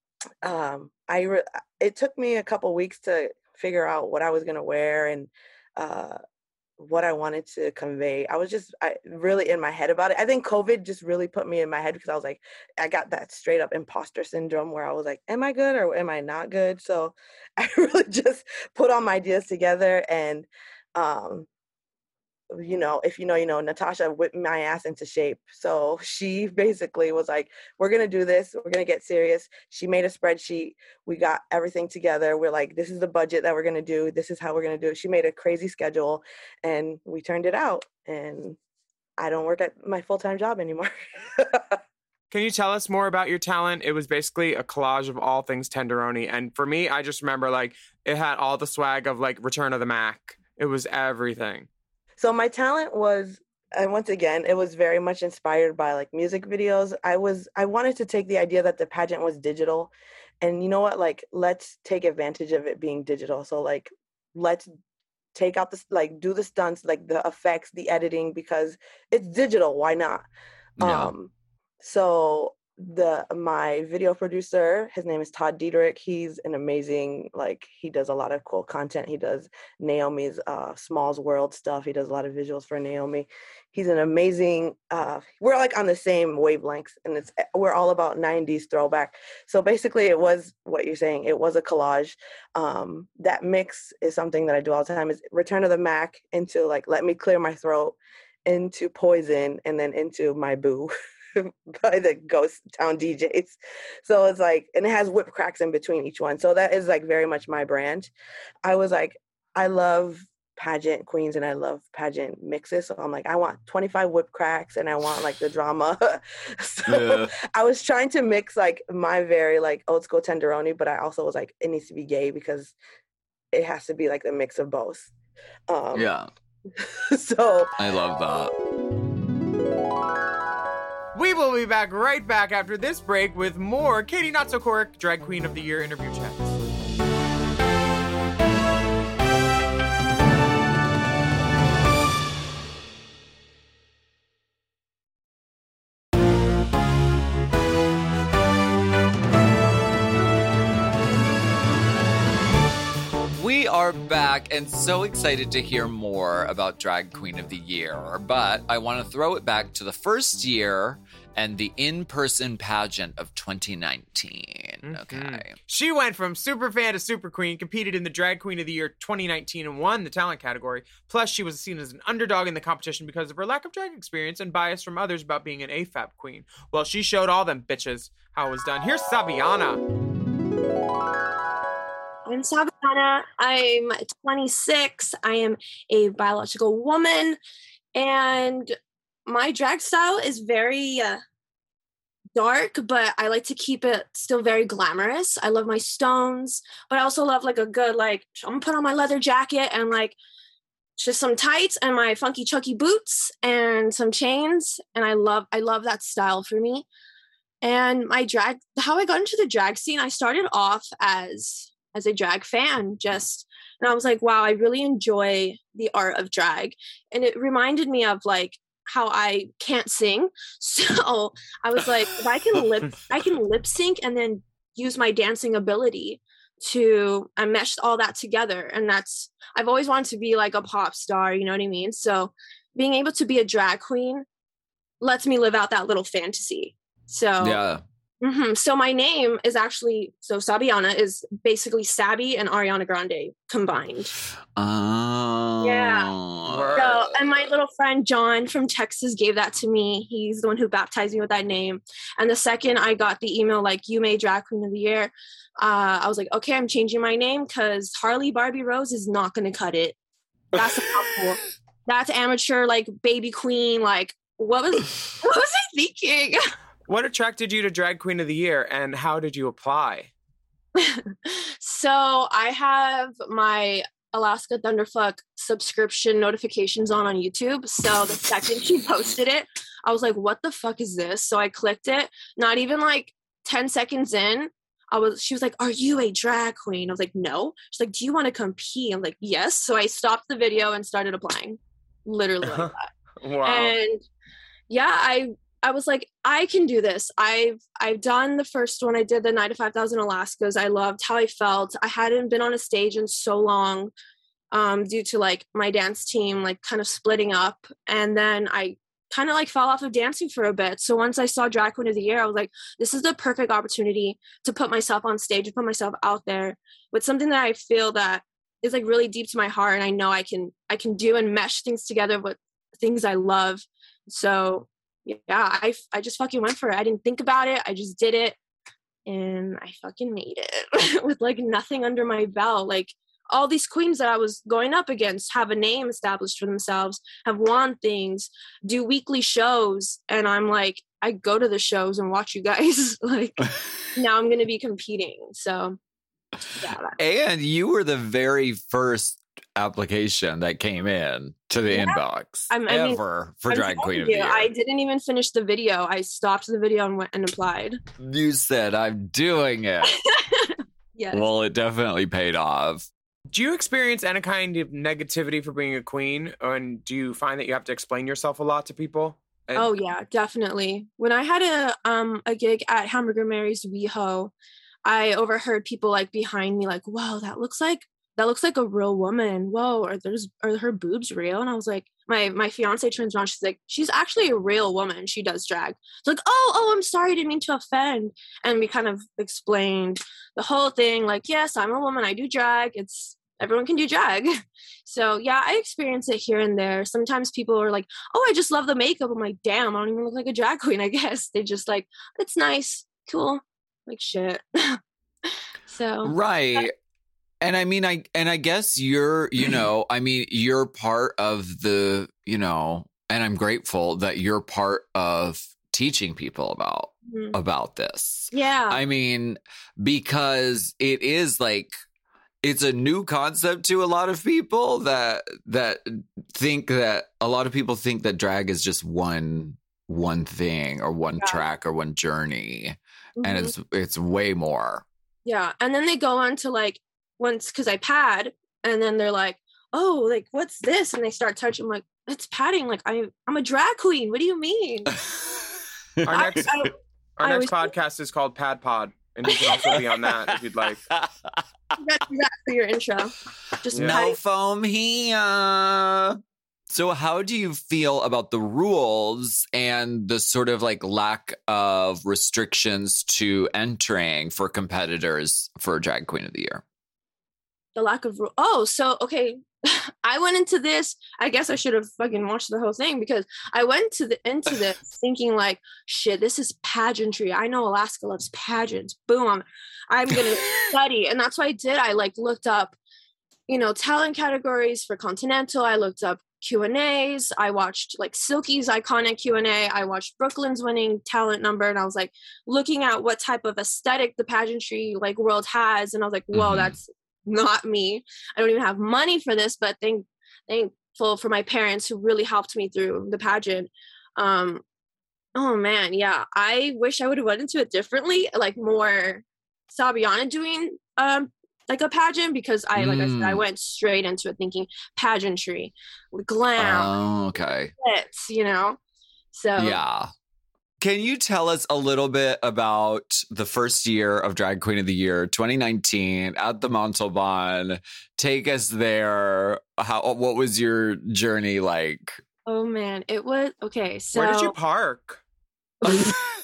it took me a couple weeks to figure out what I was gonna wear and what I wanted to convey. I was really in my head about it. I think COVID just really put me in my head because I was like, I got that straight up imposter syndrome where I was like, am I good or am I not good? So I really just put all my ideas together and, you know, if you know, Natasha whipped my ass into shape. So she basically was like, we're going to do this. We're going to get serious. She made a spreadsheet. We got everything together. We're like, this is the budget that we're going to do. This is how we're going to do it. She made a crazy schedule and we turned it out. And I don't work at my full-time job anymore. Can you tell us more about your talent? It was basically a collage of all things Tenderoni. And for me, I just remember like it had all the swag of like Return of the Mac. It was everything. So my talent was, and once again, it was very much inspired by like music videos. I wanted to take the idea that the pageant was digital, and you know what, like, let's take advantage of it being digital. So like, let's take out this, like do the stunts, like the effects, the editing, because it's digital. Why not? Yeah. So my video producer, his name is Todd Diederich. He's an amazing, like, he does a lot of cool content. He does Naomi's Smalls World stuff. He does a lot of visuals for Naomi. He's an amazing, we're like on the same wavelengths, and we're all about 90s throwback. So basically it was what you're saying. It was a collage. That mix is something that I do all the time, is Return of the Mac into like Let Me Clear My Throat, into Poison, and then into My Boo. By the Ghost Town DJs. So it's like, and it has whip cracks in between each one. So that is like very much my brand. I was like, I love pageant queens and I love pageant mixes. So I'm like, I want 25 whip cracks and I want like the drama. So I was trying to mix like my very like old school Tenderoni, but I also was like, it needs to be gay because it has to be like a mix of both. So I love that. We will be right back after this break with more Katie Not So Couric Drag Queen of the Year interview chats. We are back and so excited to hear more about Drag Queen of the Year, but I want to throw it back to the first year and the in-person pageant of 2019. Okay. She went from super fan to super queen, competed in the Drag Queen of the Year 2019 and won the talent category. Plus, she was seen as an underdog in the competition because of her lack of drag experience and bias from others about being an AFAB queen. Well, she showed all them bitches how it was done. Here's Sabiana. I'm Sabiana. I'm 26. I am a biological woman, and my drag style is very dark, but I like to keep it still very glamorous. I love my stones, but I also love like a good, like, I'm gonna put on my leather jacket and like just some tights and my funky chunky boots and some chains. And I love that style for me. And how I got into the drag scene, I started off as a drag fan, and I was like, wow, I really enjoy the art of drag. And it reminded me of like how I can't sing. So I was like, if I can lip sync and then use my dancing ability to mesh all that together. And I've always wanted to be like a pop star, you know what I mean? So being able to be a drag queen lets me live out that little fantasy. So yeah. So my name is actually, Sabiana is basically Sabi and Ariana Grande combined. Oh. Yeah. So, and my little friend John from Texas gave that to me. He's the one who baptized me with that name. And the second I got the email, like, you made Drag Queen of the Year, I was like, okay, I'm changing my name because Harley Barbie Rose is not going to cut it. That's not cool. That's amateur, like, baby queen. Like, what was I thinking? What attracted you to Drag Queen of the Year, and how did you apply? So I have my Alaska Thunderfuck subscription notifications on YouTube. So the second she posted it, I was like, what the fuck is this? So I clicked it. Not even like 10 seconds in, she was like, are you a drag queen? I was like, no. She's like, do you want to compete? I'm like, yes. So I stopped the video and started applying. Literally like that. Wow. And yeah, I was like, I can do this. I've done the first one. I did the Night of 5,000 Alaskas. I loved how I felt. I hadn't been on a stage in so long due to like my dance team like kind of splitting up. And then I kind of like fell off of dancing for a bit. So once I saw Drag Queen of the Year, I was like, this is the perfect opportunity to put myself on stage and put myself out there with something that I feel that is like really deep to my heart. And I know I can do and mesh things together with things I love. So yeah, I just fucking went for it. I didn't think about it. I just did it, and I fucking made it with like nothing under my belt. Like all these queens that I was going up against have a name established for themselves, have won things, do weekly shows, and I'm like, I go to the shows and watch you guys. Like now I'm gonna be competing. So yeah. And you were the very first application that came in to the inbox for Drag Queen of the Year. I didn't even finish the video. I stopped the video and went and applied. You said, I'm doing it. Yes. Well, it definitely paid off. Do you experience any kind of negativity for being a queen? And do you find that you have to explain yourself a lot to people? Oh yeah, definitely. When I had a gig at Hamburger Mary's WeHo, I overheard people like behind me like, "Whoa, that looks like a real woman. Whoa, are her boobs real?" And I was like, my fiance turns around, she's like, she's actually a real woman. She does drag. It's like, oh, I'm sorry, I didn't mean to offend. And we kind of explained the whole thing, like, yes, I'm a woman, I do drag. Everyone can do drag. So yeah, I experience it here and there. Sometimes people are like, oh, I just love the makeup. I'm like, damn, I don't even look like a drag queen, I guess. They just like, it's nice, cool, like shit. So right. And I mean, I guess you're part of the, and I'm grateful that you're part of teaching people about this. Yeah. I mean, because it is like, it's a new concept to a lot of people that think that a lot of people think that drag is just one thing or one track or one journey. Mm-hmm. And it's way more. Yeah. And then they go on to like, once, because I pad, and then they're like, oh, like, what's this? And they start touching. I'm like, it's padding. Like, I'm a drag queen. What do you mean? Our next podcast is called Pad Pod, and you can also be on that if you'd like. You got to do that for your intro. Just no foam here. So how do you feel about the rules and the sort of like lack of restrictions to entering for competitors for Drag Queen of the Year? The lack of okay. I went into this. I guess I should have fucking watched the whole thing, because I went into this thinking like, shit, this is pageantry. I know Alaska loves pageants. Boom, I'm gonna study, and that's what I did. I like looked up, talent categories for Continental. I looked up Q&As. I watched like Silky's iconic Q&A. I watched Brooklyn's winning talent number, and I was like looking at what type of aesthetic the pageantry like world has, and I was like, whoa, that's not me. I don't even have money for this, but thankful for my parents who really helped me through the pageant. Oh man, yeah. I wish I would have went into it differently, like more Sabiana doing like a pageant, because I said, I went straight into it thinking pageantry, glam. Oh, okay. So yeah. Can you tell us a little bit about the first year of Drag Queen of the Year, 2019, at the Montalban? Take us there. What was your journey like? Oh man, it was okay. So where did you park? At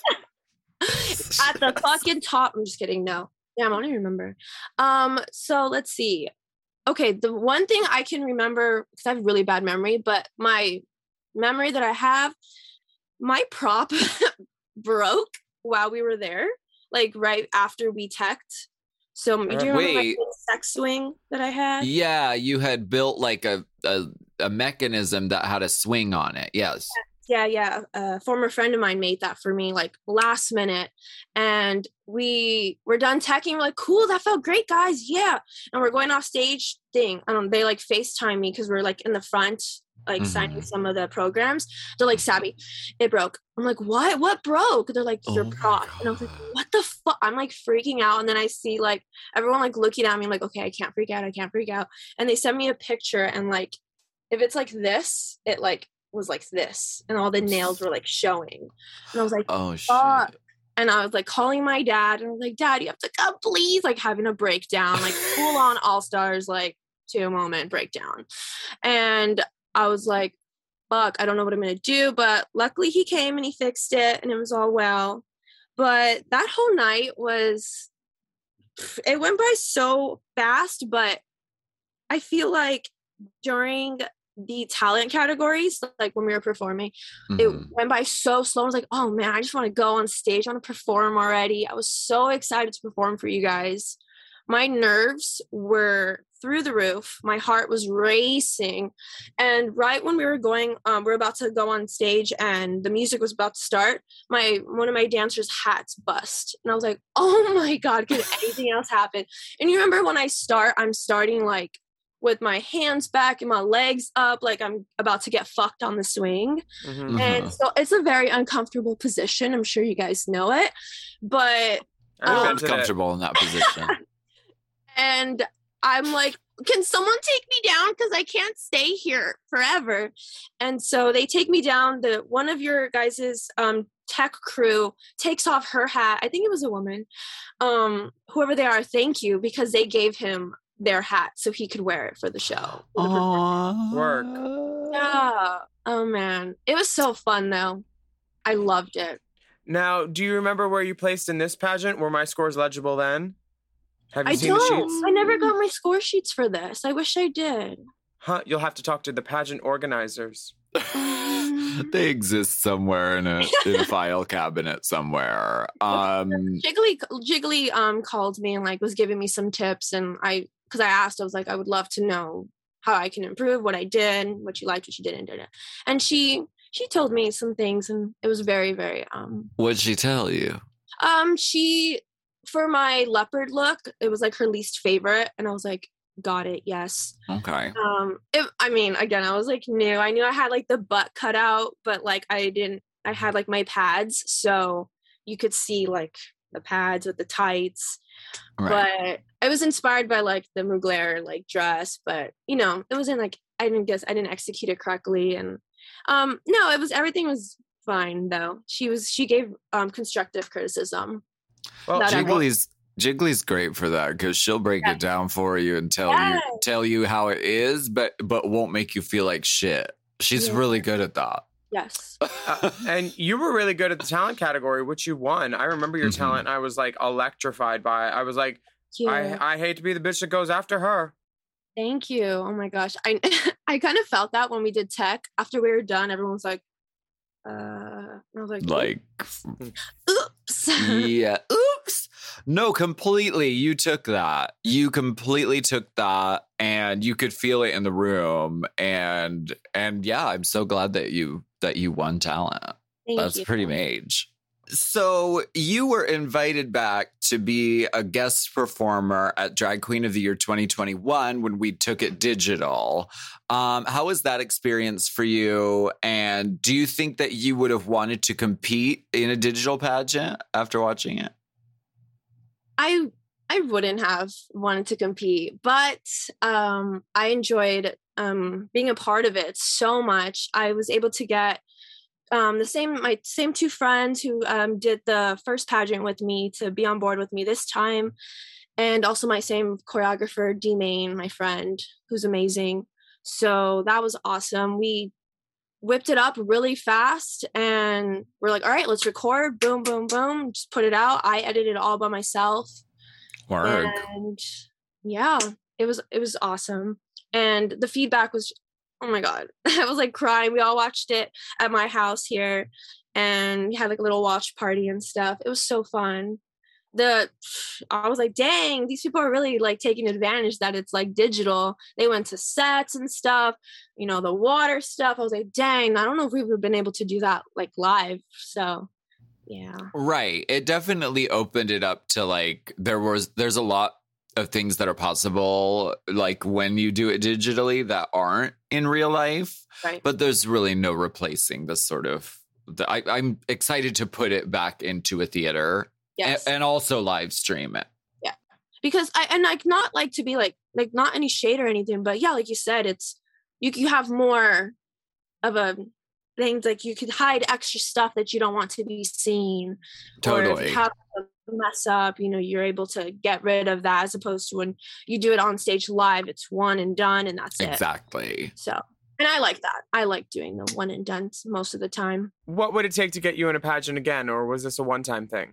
the fucking top. I'm just kidding. No, I don't even remember. So let's see. Okay, the one thing I can remember, because I have really bad memory, but my memory that I have, my prop broke while we were there, like right after we teched. So do you remember my sex swing that I had? Yeah, you had built like a mechanism that had a swing on it. Yes. Yeah. A former friend of mine made that for me like last minute, and we were done teching. We're like, cool, that felt great, guys. Yeah. And we're going off stage thing. They like FaceTime me because we're like in the front, like signing some of the programs. They're like, Sabby, it broke. I'm like, what broke? They're like, your prop. And I was like, what the fuck? I'm like freaking out. And then I see like everyone like looking at me. I'm like, okay, I can't freak out. And they sent me a picture, and like if it's like this, it like was like this, and all the nails were like showing. And I was like, oh fuck. Shit. And I was like calling my dad, and I was like, Dad, you have to come, please. Like having a breakdown, like full on All Stars like 2 moment breakdown. And I was like, fuck, I don't know what I'm going to do. But luckily he came and he fixed it, and it was all well. But that whole night it went by so fast. But I feel like during the talent categories, like when we were performing, it went by so slow. I was like, oh man, I just want to go on stage. I want to perform already. I was so excited to perform for you guys. My nerves were through the roof. My heart was racing. And right when we were we're about to go on stage and the music was about to start, one of my dancers' hats bust. And I was like, oh my God, could anything else happen? And you remember when I'm starting like with my hands back and my legs up, like I'm about to get fucked on the swing. And so it's a very uncomfortable position. I'm sure you guys know it. But I'm comfortable in that position. And I'm like, can someone take me down? Because I can't stay here forever. And so they take me down. One of your guys' tech crew takes off her hat. I think it was a woman. Whoever they are, thank you, because they gave him their hat so he could wear it for the show. Work. Yeah. Oh, man. It was so fun, though. I loved it. Now, do you remember where you placed in this pageant? Were my scores legible then? Have you seen the sheets? I never got my score sheets for this. I wish I did. Huh? You'll have to talk to the pageant organizers. They exist somewhere in a file cabinet somewhere. Jiggly called me and like was giving me some tips, and because I asked, I was like, I would love to know how I can improve, what I did, what you liked, what you didn't. And she told me some things, and it was very, very What'd she tell you? For my leopard look, it was like her least favorite. And I was like, got it. Yes. Okay. Again, I was like new. I knew I had like the butt cut out, but like I had like my pads. So you could see like the pads with the tights. Right. But I was inspired by like the Mugler like dress, but it wasn't like, I didn't execute it correctly. And no, everything was fine though. She gave constructive criticism. Well, Jiggly's great for that because she'll break it down for you and tell you how it is, but won't make you feel like shit. She's really good at that. Yes. And you were really good at the talent category, which you won. I remember your talent. And I was like electrified by it. I was like, I hate to be the bitch that goes after her. Thank you. Oh my gosh. I kind of felt that when we did tech. After we were done, everyone was like, I was like, oops. Yeah. Oops. No, completely. You took that. You completely took that, and you could feel it in the room. And yeah, I'm so glad that you won talent. That's pretty mage. So you were invited back to be a guest performer at Drag Queen of the Year 2021 when we took it digital. How was that experience for you? And do you think that you would have wanted to compete in a digital pageant after watching it? I wouldn't have wanted to compete, but I enjoyed being a part of it so much. I was able to get my same two friends who did the first pageant with me to be on board with me this time, and also my same choreographer D-Main, my friend, who's amazing. So that was awesome. We whipped it up really fast, and we're like, all right, let's record. Boom, boom, boom. Just put it out. I edited it all by myself. Work. And yeah, it was awesome. And the feedback was, oh my God, I was like crying. We all watched it at my house here, and we had like a little watch party and stuff. It was so fun. I was like, dang, these people are really like taking advantage that it's like digital. They went to sets and stuff, the water stuff. I was like, dang, I don't know if we would have been able to do that like live. So yeah. Right. It definitely opened it up to like, there's a lot of things that are possible, like when you do it digitally that aren't in real life. Right. But there's really no replacing this sort of, I'm excited to put it back into a theater. Yes. And also live stream it. Yeah. Because not like to be like not any shade or anything, but yeah, like you said, it's, you have more of a things, like you could hide extra stuff that you don't want to be seen. Totally. Or if you have a mess up, you're able to get rid of that, as opposed to when you do it on stage live, it's one and done and that's it. Exactly. So, and I like that. I like doing the one and done most of the time. What would it take to get you in a pageant again, or was this a one-time thing?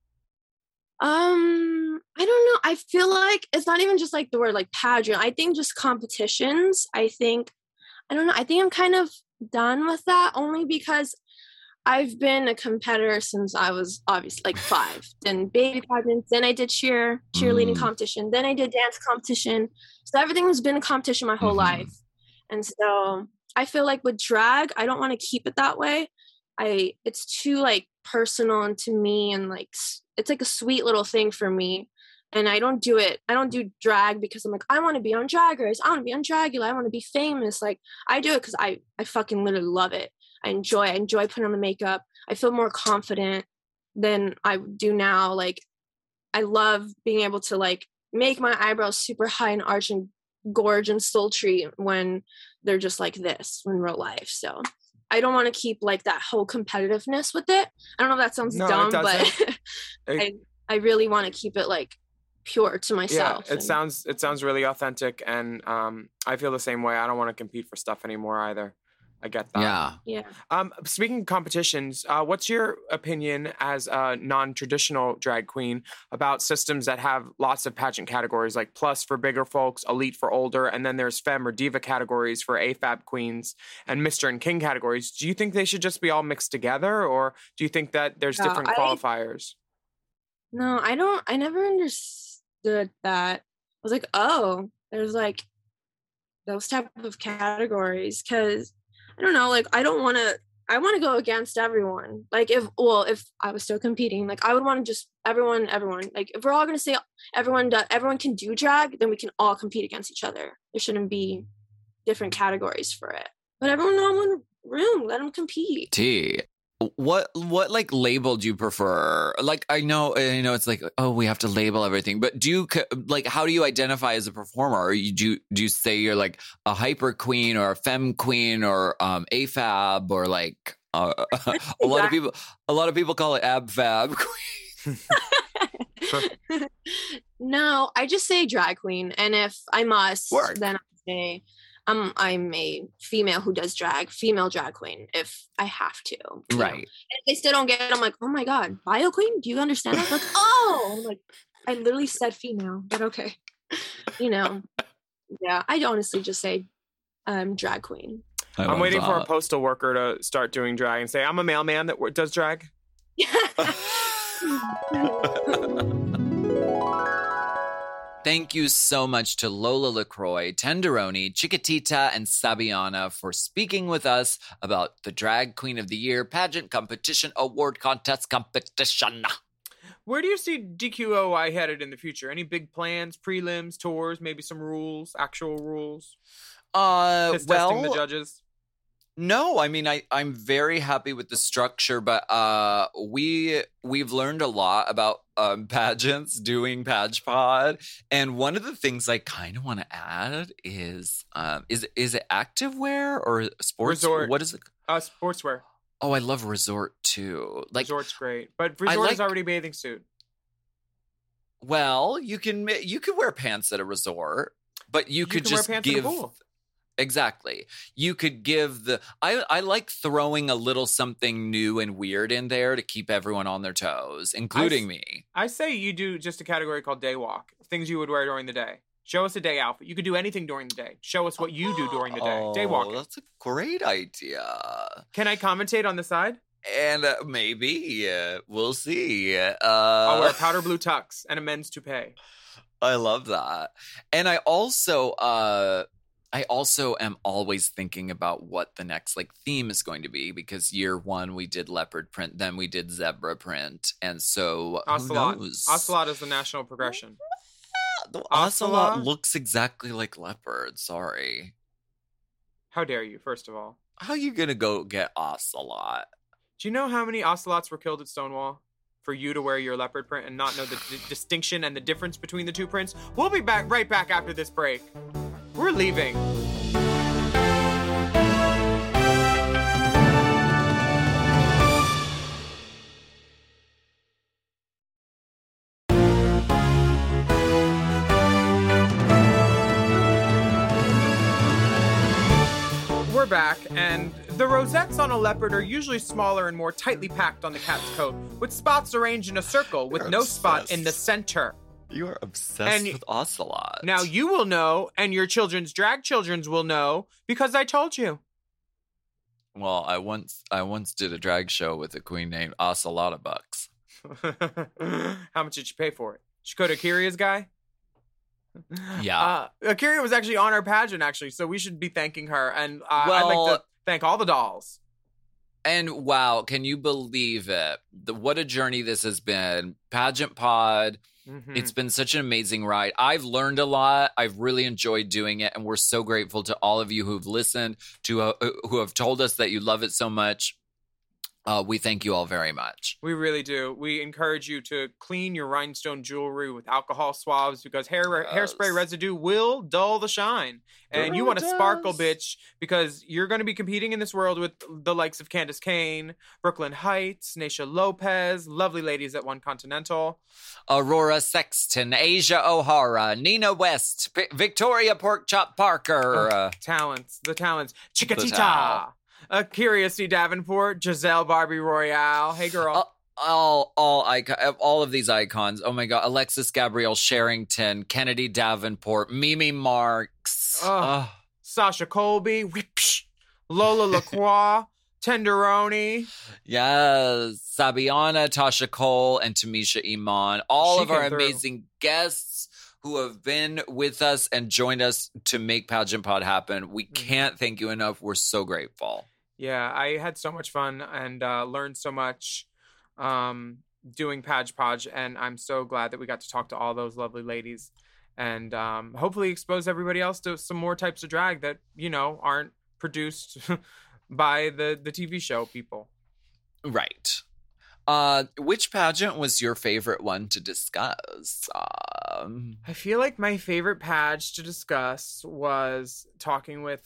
I don't know. I feel like it's not even just like the word like pageant. I think just competitions. I don't know. I think I'm kind of done with that, only because I've been a competitor since I was obviously like 5. Then baby pageants, then I did cheerleading competition, then I did dance competition. So everything has been a competition my whole life. And so I feel like with drag, I don't want to keep it that way. It's too like personal and to me, and like it's like a sweet little thing for me. And I don't do drag because I'm like, I want to be on Drag Race, I want to be on Dragula, I want to be famous. Like I do it because I fucking literally love it. I enjoy putting on the makeup. I feel more confident than I do now. Like I love being able to like make my eyebrows super high and arch and gorge and sultry when they're just like this in real life. So I don't want to keep like that whole competitiveness with it. I don't know if that sounds dumb, but I really want to keep it like pure to myself. Yeah, it sounds really authentic, and I feel the same way. I don't want to compete for stuff anymore either. I get that. Yeah. Speaking of competitions, what's your opinion as a non-traditional drag queen about systems that have lots of pageant categories, like Plus for bigger folks, Elite for older, and then there's Femme or Diva categories for AFAB queens, and Mr. and King categories? Do you think they should just be all mixed together, or do you think that there's different qualifiers? No, I never understood that. I was like, oh, there's like those type of categories, because I don't know, like I want to go against everyone. Like if I was still competing, like I would want to just everyone, like if we're all going to say everyone can do drag, then we can all compete against each other. There shouldn't be different categories for it. But everyone in one room, let them compete. What like label do you prefer? Like I know it's like, oh, we have to label everything, but do you like, how do you identify as a performer? Or do you say you're like a hyper queen or a femme queen or AFAB, or like a lot of people call it AbFab queen? No, I just say drag queen, and if I must, then I say I'm a female who does drag, female drag queen if I have to. Right. And if they still don't get it, I'm like, oh my God, bio queen? Do you understand that? Like, oh, I'm like, I literally said female, but okay. Yeah, I'd honestly just say drag queen. I'm waiting for a postal worker to start doing drag and say, I'm a mailman that does drag. Thank you so much to Lola LaCroix, Tenderoni, Chiquitita, and Sabiana for speaking with us about the Drag Queen of the Year pageant competition award contest competition. Where do you see DQOI headed in the future? Any big plans, prelims, tours, maybe some rules, actual rules? Testing the judges? No, I mean, I'm very happy with the structure, but we've learned a lot about pageants doing Page Pod, and one of the things I kind of want to add is it activewear or sports? Resort. What is it? Sportswear. Oh, I love resort too. Like Resort's great, but resort is already bathing suit. Well, you could wear pants at a resort, but you could just wear pants give. at a pool. Exactly. You could give I like throwing a little something new and weird in there to keep everyone on their toes, including me. I say you do just a category called day walk, things you would wear during the day. Show us a day outfit. You could do anything during the day. Show us what you do during the day. Day walking. That's a great idea. Can I commentate on the side? And maybe. We'll see. I'll wear powder blue tux and a men's toupee. I love that. And I also am always thinking about what the next theme is going to be, because year one we did leopard print, then we did zebra print, and so Ocelot. Who knows? Ocelot is the national progression. The ocelot looks exactly like leopard. Sorry. How dare you? First of all, how you gonna go get ocelot? Do you know how many ocelots were killed at Stonewall for you to wear your leopard print and not know the distinction and the difference between the two prints? We'll be right back after this break. We're leaving. We're back, and the rosettes on a leopard are usually smaller and more tightly packed on the cat's coat, with spots arranged in a circle with no spot in the center. You are obsessed with ocelot. Now you will know, and your children's drag children's will know, because I told you. Well, I once did a drag show with a queen named Ocelota Bucks. How much did you pay for it? Did you go to Akira's guy? Yeah. Akira was actually on our pageant, actually, so we should be thanking her. And I'd like to thank all the dolls. And wow, can you believe it? What a journey this has been. Pageant Pod. Mm-hmm. It's been such an amazing ride. I've learned a lot. I've really enjoyed doing it. And we're so grateful to all of you who've listened, to who have told us that you love it so much. We thank you all very much. We really do. We encourage you to clean your rhinestone jewelry with alcohol swabs, because hairspray residue will dull the shine. And you want to sparkle, bitch, because you're going to be competing in this world with the likes of Candace Kane, Brooklyn Heights, Naysha Lopez, lovely ladies at One Continental, Aurora Sexton, Asia O'Hara, Nina West, Victoria Porkchop Parker. The talents. Chiquitita. Akira C. Davenport, Giselle Barbie Royale. Hey, girl. All of these icons. Oh my God. Alexis Gabrielle Sherrington, Kennedy Davenport, Mimi Marks. Sasha Colby, Whipsh, Lola LaCroix, Tenderoni. Yes. Sabiana, Tasha Cole, and Tamisha Iman. All of our amazing guests who have been with us and joined us to make Pageant Pod happen. We can't thank you enough. We're so grateful. Yeah, I had so much fun and learned so much doing Page Pod, and I'm so glad that we got to talk to all those lovely ladies and hopefully expose everybody else to some more types of drag that, aren't produced by the TV show people. Right. Which pageant was your favorite one to discuss? I feel like my favorite page to discuss was talking with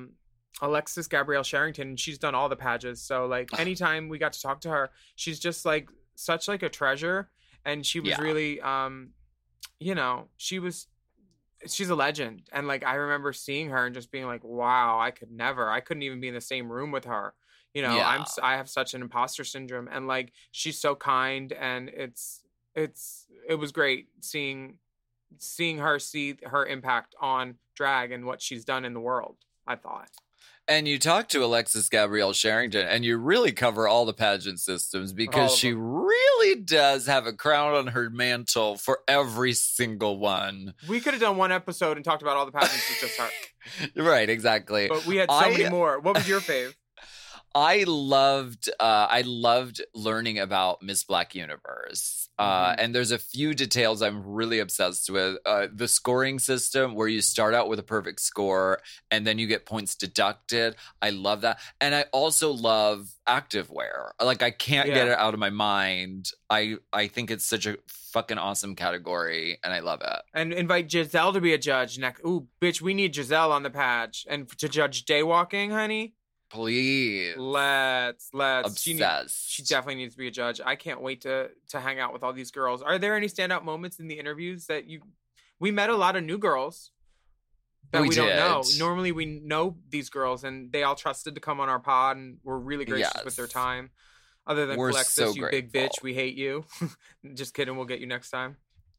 Alexis Gabrielle Sherrington. She's done all the pages, so anytime we got to talk to her, she's just such a treasure, and she was really she was she's a legend. And like, I remember seeing her and just being like, wow, I couldn't even be in the same room with her. You know, Yeah. I have such an imposter syndrome, and like, she's so kind, and it was great seeing her, see her impact on drag and what she's done in the world, I thought. And you talk to Alexis Gabrielle Sherrington, and you really cover all the pageant systems because she really does have a crown on her mantle for every single one. We could have done one episode and talked about all the pageants with just her. Right, exactly. But we had so many more. What was your fave? I loved learning about Miss Black Universe. And there's a few details I'm really obsessed with. The scoring system where you start out with a perfect score and then you get points deducted. I love that. And I also love activewear. Like, I can't get it out of my mind. I think it's such a fucking awesome category, and I love it. And invite Giselle to be a judge next. Ooh, bitch, we need Giselle on the page and to judge daywalking, honey. Please. Let's. Obsessed. She definitely needs to be a judge. I can't wait to hang out with all these girls. Are there any standout moments in the interviews that we met a lot of new girls that we don't know. Normally we know these girls and they all trusted to come on our pod and were really gracious with their time. Other than Alexis, so you big bitch, we hate you. Just kidding, we'll get you next time.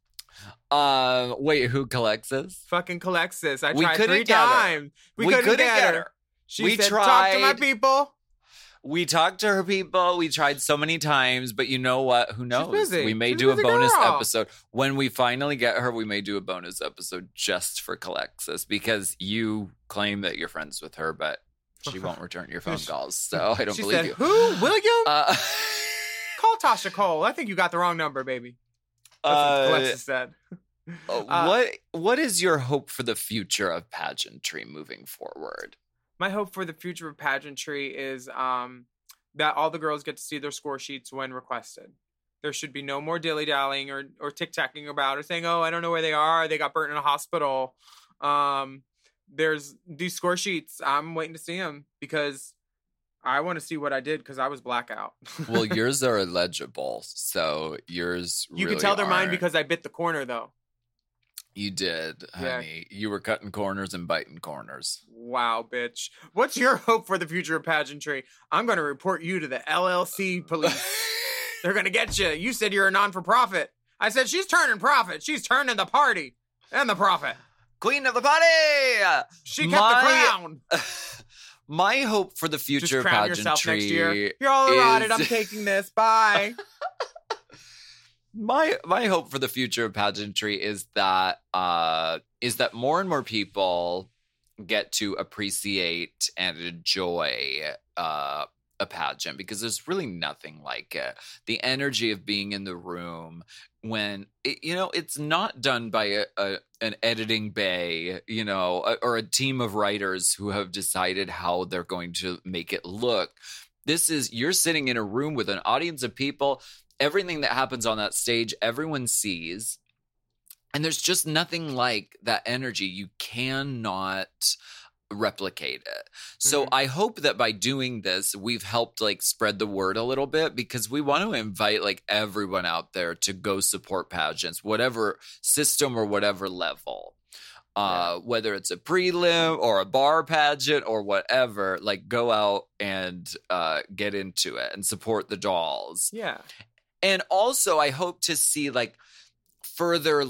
Wait, who Alexis? Fucking Alexis. I tried 3 times. We couldn't get her. She said, tried. Talk to my people. We talked to her people. We tried so many times, but you know what? Who knows? She's busy. We may do a bonus episode. When we finally get her, we may do a bonus episode just for Alexis because you claim that you're friends with her, but she won't return your phone calls, so I don't believe you. Who? William? Call Tasha Cole. I think you got the wrong number, baby. That's what Alexis said. What is your hope for the future of pageantry moving forward? My hope for the future of pageantry is that all the girls get to see their score sheets when requested. There should be no more dilly-dallying or tic-tacking about or saying, oh, I don't know where they are. They got burnt in a hospital. There's these score sheets. I'm waiting to see them because I want to see what I did because I was blackout. Well, yours are illegible, so yours You can tell they're mine because I bit the corner, though. You did, honey. Yeah. You were cutting corners and biting corners. Wow, bitch. What's your hope for the future of pageantry? I'm going to report you to the LLC police. They're going to get you. You said you're a non-for-profit. I said, she's turning profit. She's turning the party and the profit. Queen of the party! She kept the crown. My hope for the future of pageantry yourself next year. You're all allotted. I'm taking this. Bye. My hope for the future of pageantry is that more and more people get to appreciate and enjoy a pageant because there's really nothing like it. The energy of being in the room when it's not done by an editing bay, or a team of writers who have decided how they're going to make it look. You're sitting in a room with an audience of people. Everything that happens on that stage, everyone sees. And there's just nothing like that energy. You cannot replicate it. So I hope that by doing this, we've helped spread the word a little bit because we want to invite everyone out there to go support pageants, whatever system or whatever level. Whether it's a prelim or a bar pageant or whatever, go out and get into it and support the dolls. Yeah. And also, I hope to see further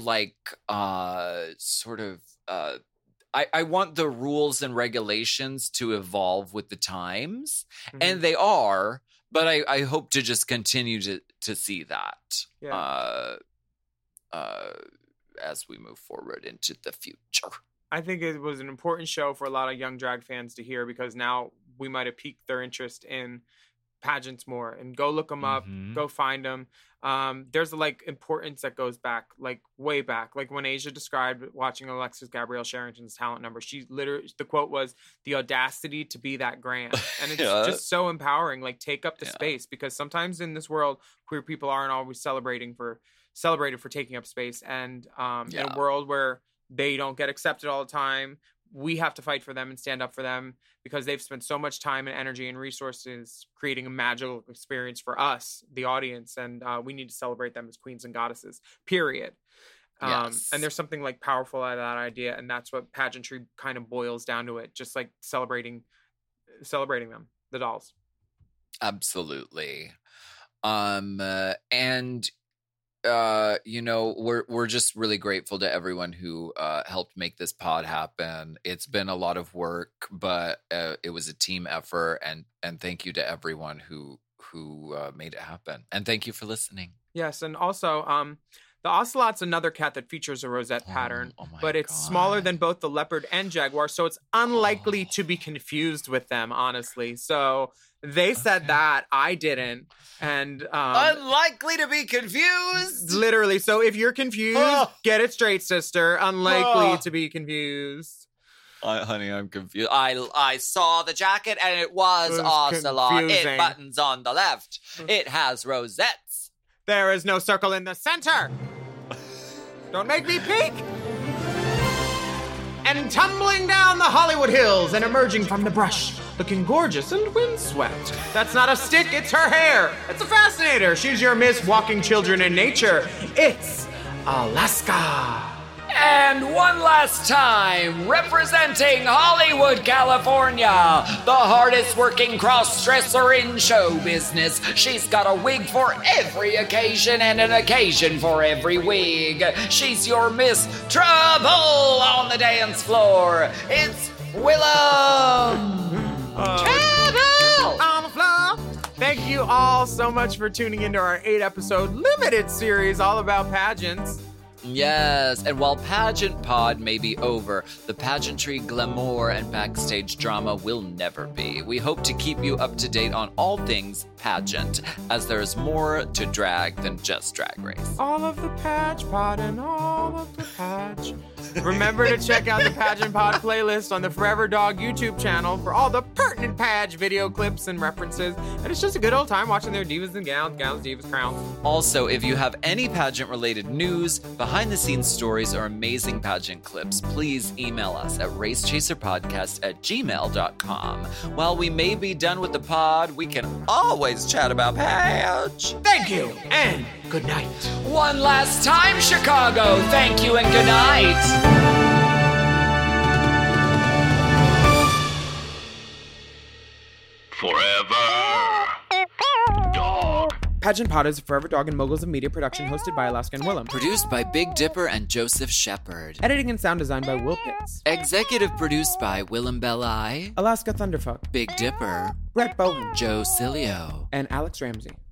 I want the rules and regulations to evolve with the times, and they are. But I hope to just continue to see that as we move forward into the future. I think it was an important show for a lot of young drag fans to hear because now we might have piqued their interest in pageants more, and go look them up, go find them. There's importance that goes back way back, when Asia described watching Alexis Gabrielle Sherrington's talent number. She literally, the quote was the audacity to be that grand, and it's just so empowering. Take up the space, because sometimes in this world queer people aren't always celebrated for taking up space, and in a world where they don't get accepted all the time, we have to fight for them and stand up for them because they've spent so much time and energy and resources creating a magical experience for us, the audience, and we need to celebrate them as queens and goddesses, period. Yes. And there's something like powerful out of that idea, and that's what pageantry kind of boils down to. It just like celebrating them, the dolls. Absolutely. We're just really grateful to everyone who helped make this pod happen. It's been a lot of work, but it was a team effort, and thank you to everyone who made it happen. And thank you for listening. Yes, and also the ocelot's another cat that features a rosette pattern, but it's smaller than both the leopard and jaguar, so it's unlikely to be confused with them, honestly. So they said that, I didn't. And unlikely to be confused? Literally. So if you're confused, get it straight, sister. Unlikely to be confused. Honey, I'm confused. I saw the jacket and it was ocelot. Confusing. It buttons on the left. It has rosettes. There is no circle in the center. Don't make me peek. And tumbling down the Hollywood Hills and emerging from the brush, looking gorgeous and windswept. That's not a stick, it's her hair. It's a fascinator. She's your Miss Walking Children in Nature. It's Alaska. And one last time, representing Hollywood, California, the hardest working cross-dresser in show business. She's got a wig for every occasion and an occasion for every wig. She's your Miss Trouble on the dance floor. It's Willam. Trouble on the floor. Thank you all so much for tuning into our 8-episode limited series all about pageants. Yes, and while Pageant Pod may be over, the pageantry, glamour, and backstage drama will never be. We hope to keep you up to date on all things pageant, as there is more to drag than just Drag Race. All of the Page Pod and all of the Page. Remember to check out the Pageant Pod playlist on the Forever Dog YouTube channel for all the pertinent Page video clips and references. And it's just a good old time watching their divas and gowns, divas, crowns. Also, if you have any pageant-related news, behind-the-scenes stories, or amazing pageant clips, please email us at racechaserpodcast@gmail.com. While we may be done with the pod, we can always chat about Paige. Thank you, and good night. One last time, Chicago. Thank you and good night. Forever Dog. Pageant Pod is a Forever Dog and Moguls of Media production hosted by Alaska and Willam. Produced by Big Dipper and Joseph Shepard. Editing and sound design by Will Pitts. Executive produced by Willem Belli, Alaska Thunderfuck. Big Dipper, Brett Bowen. Joe Cilio, and Alex Ramsey.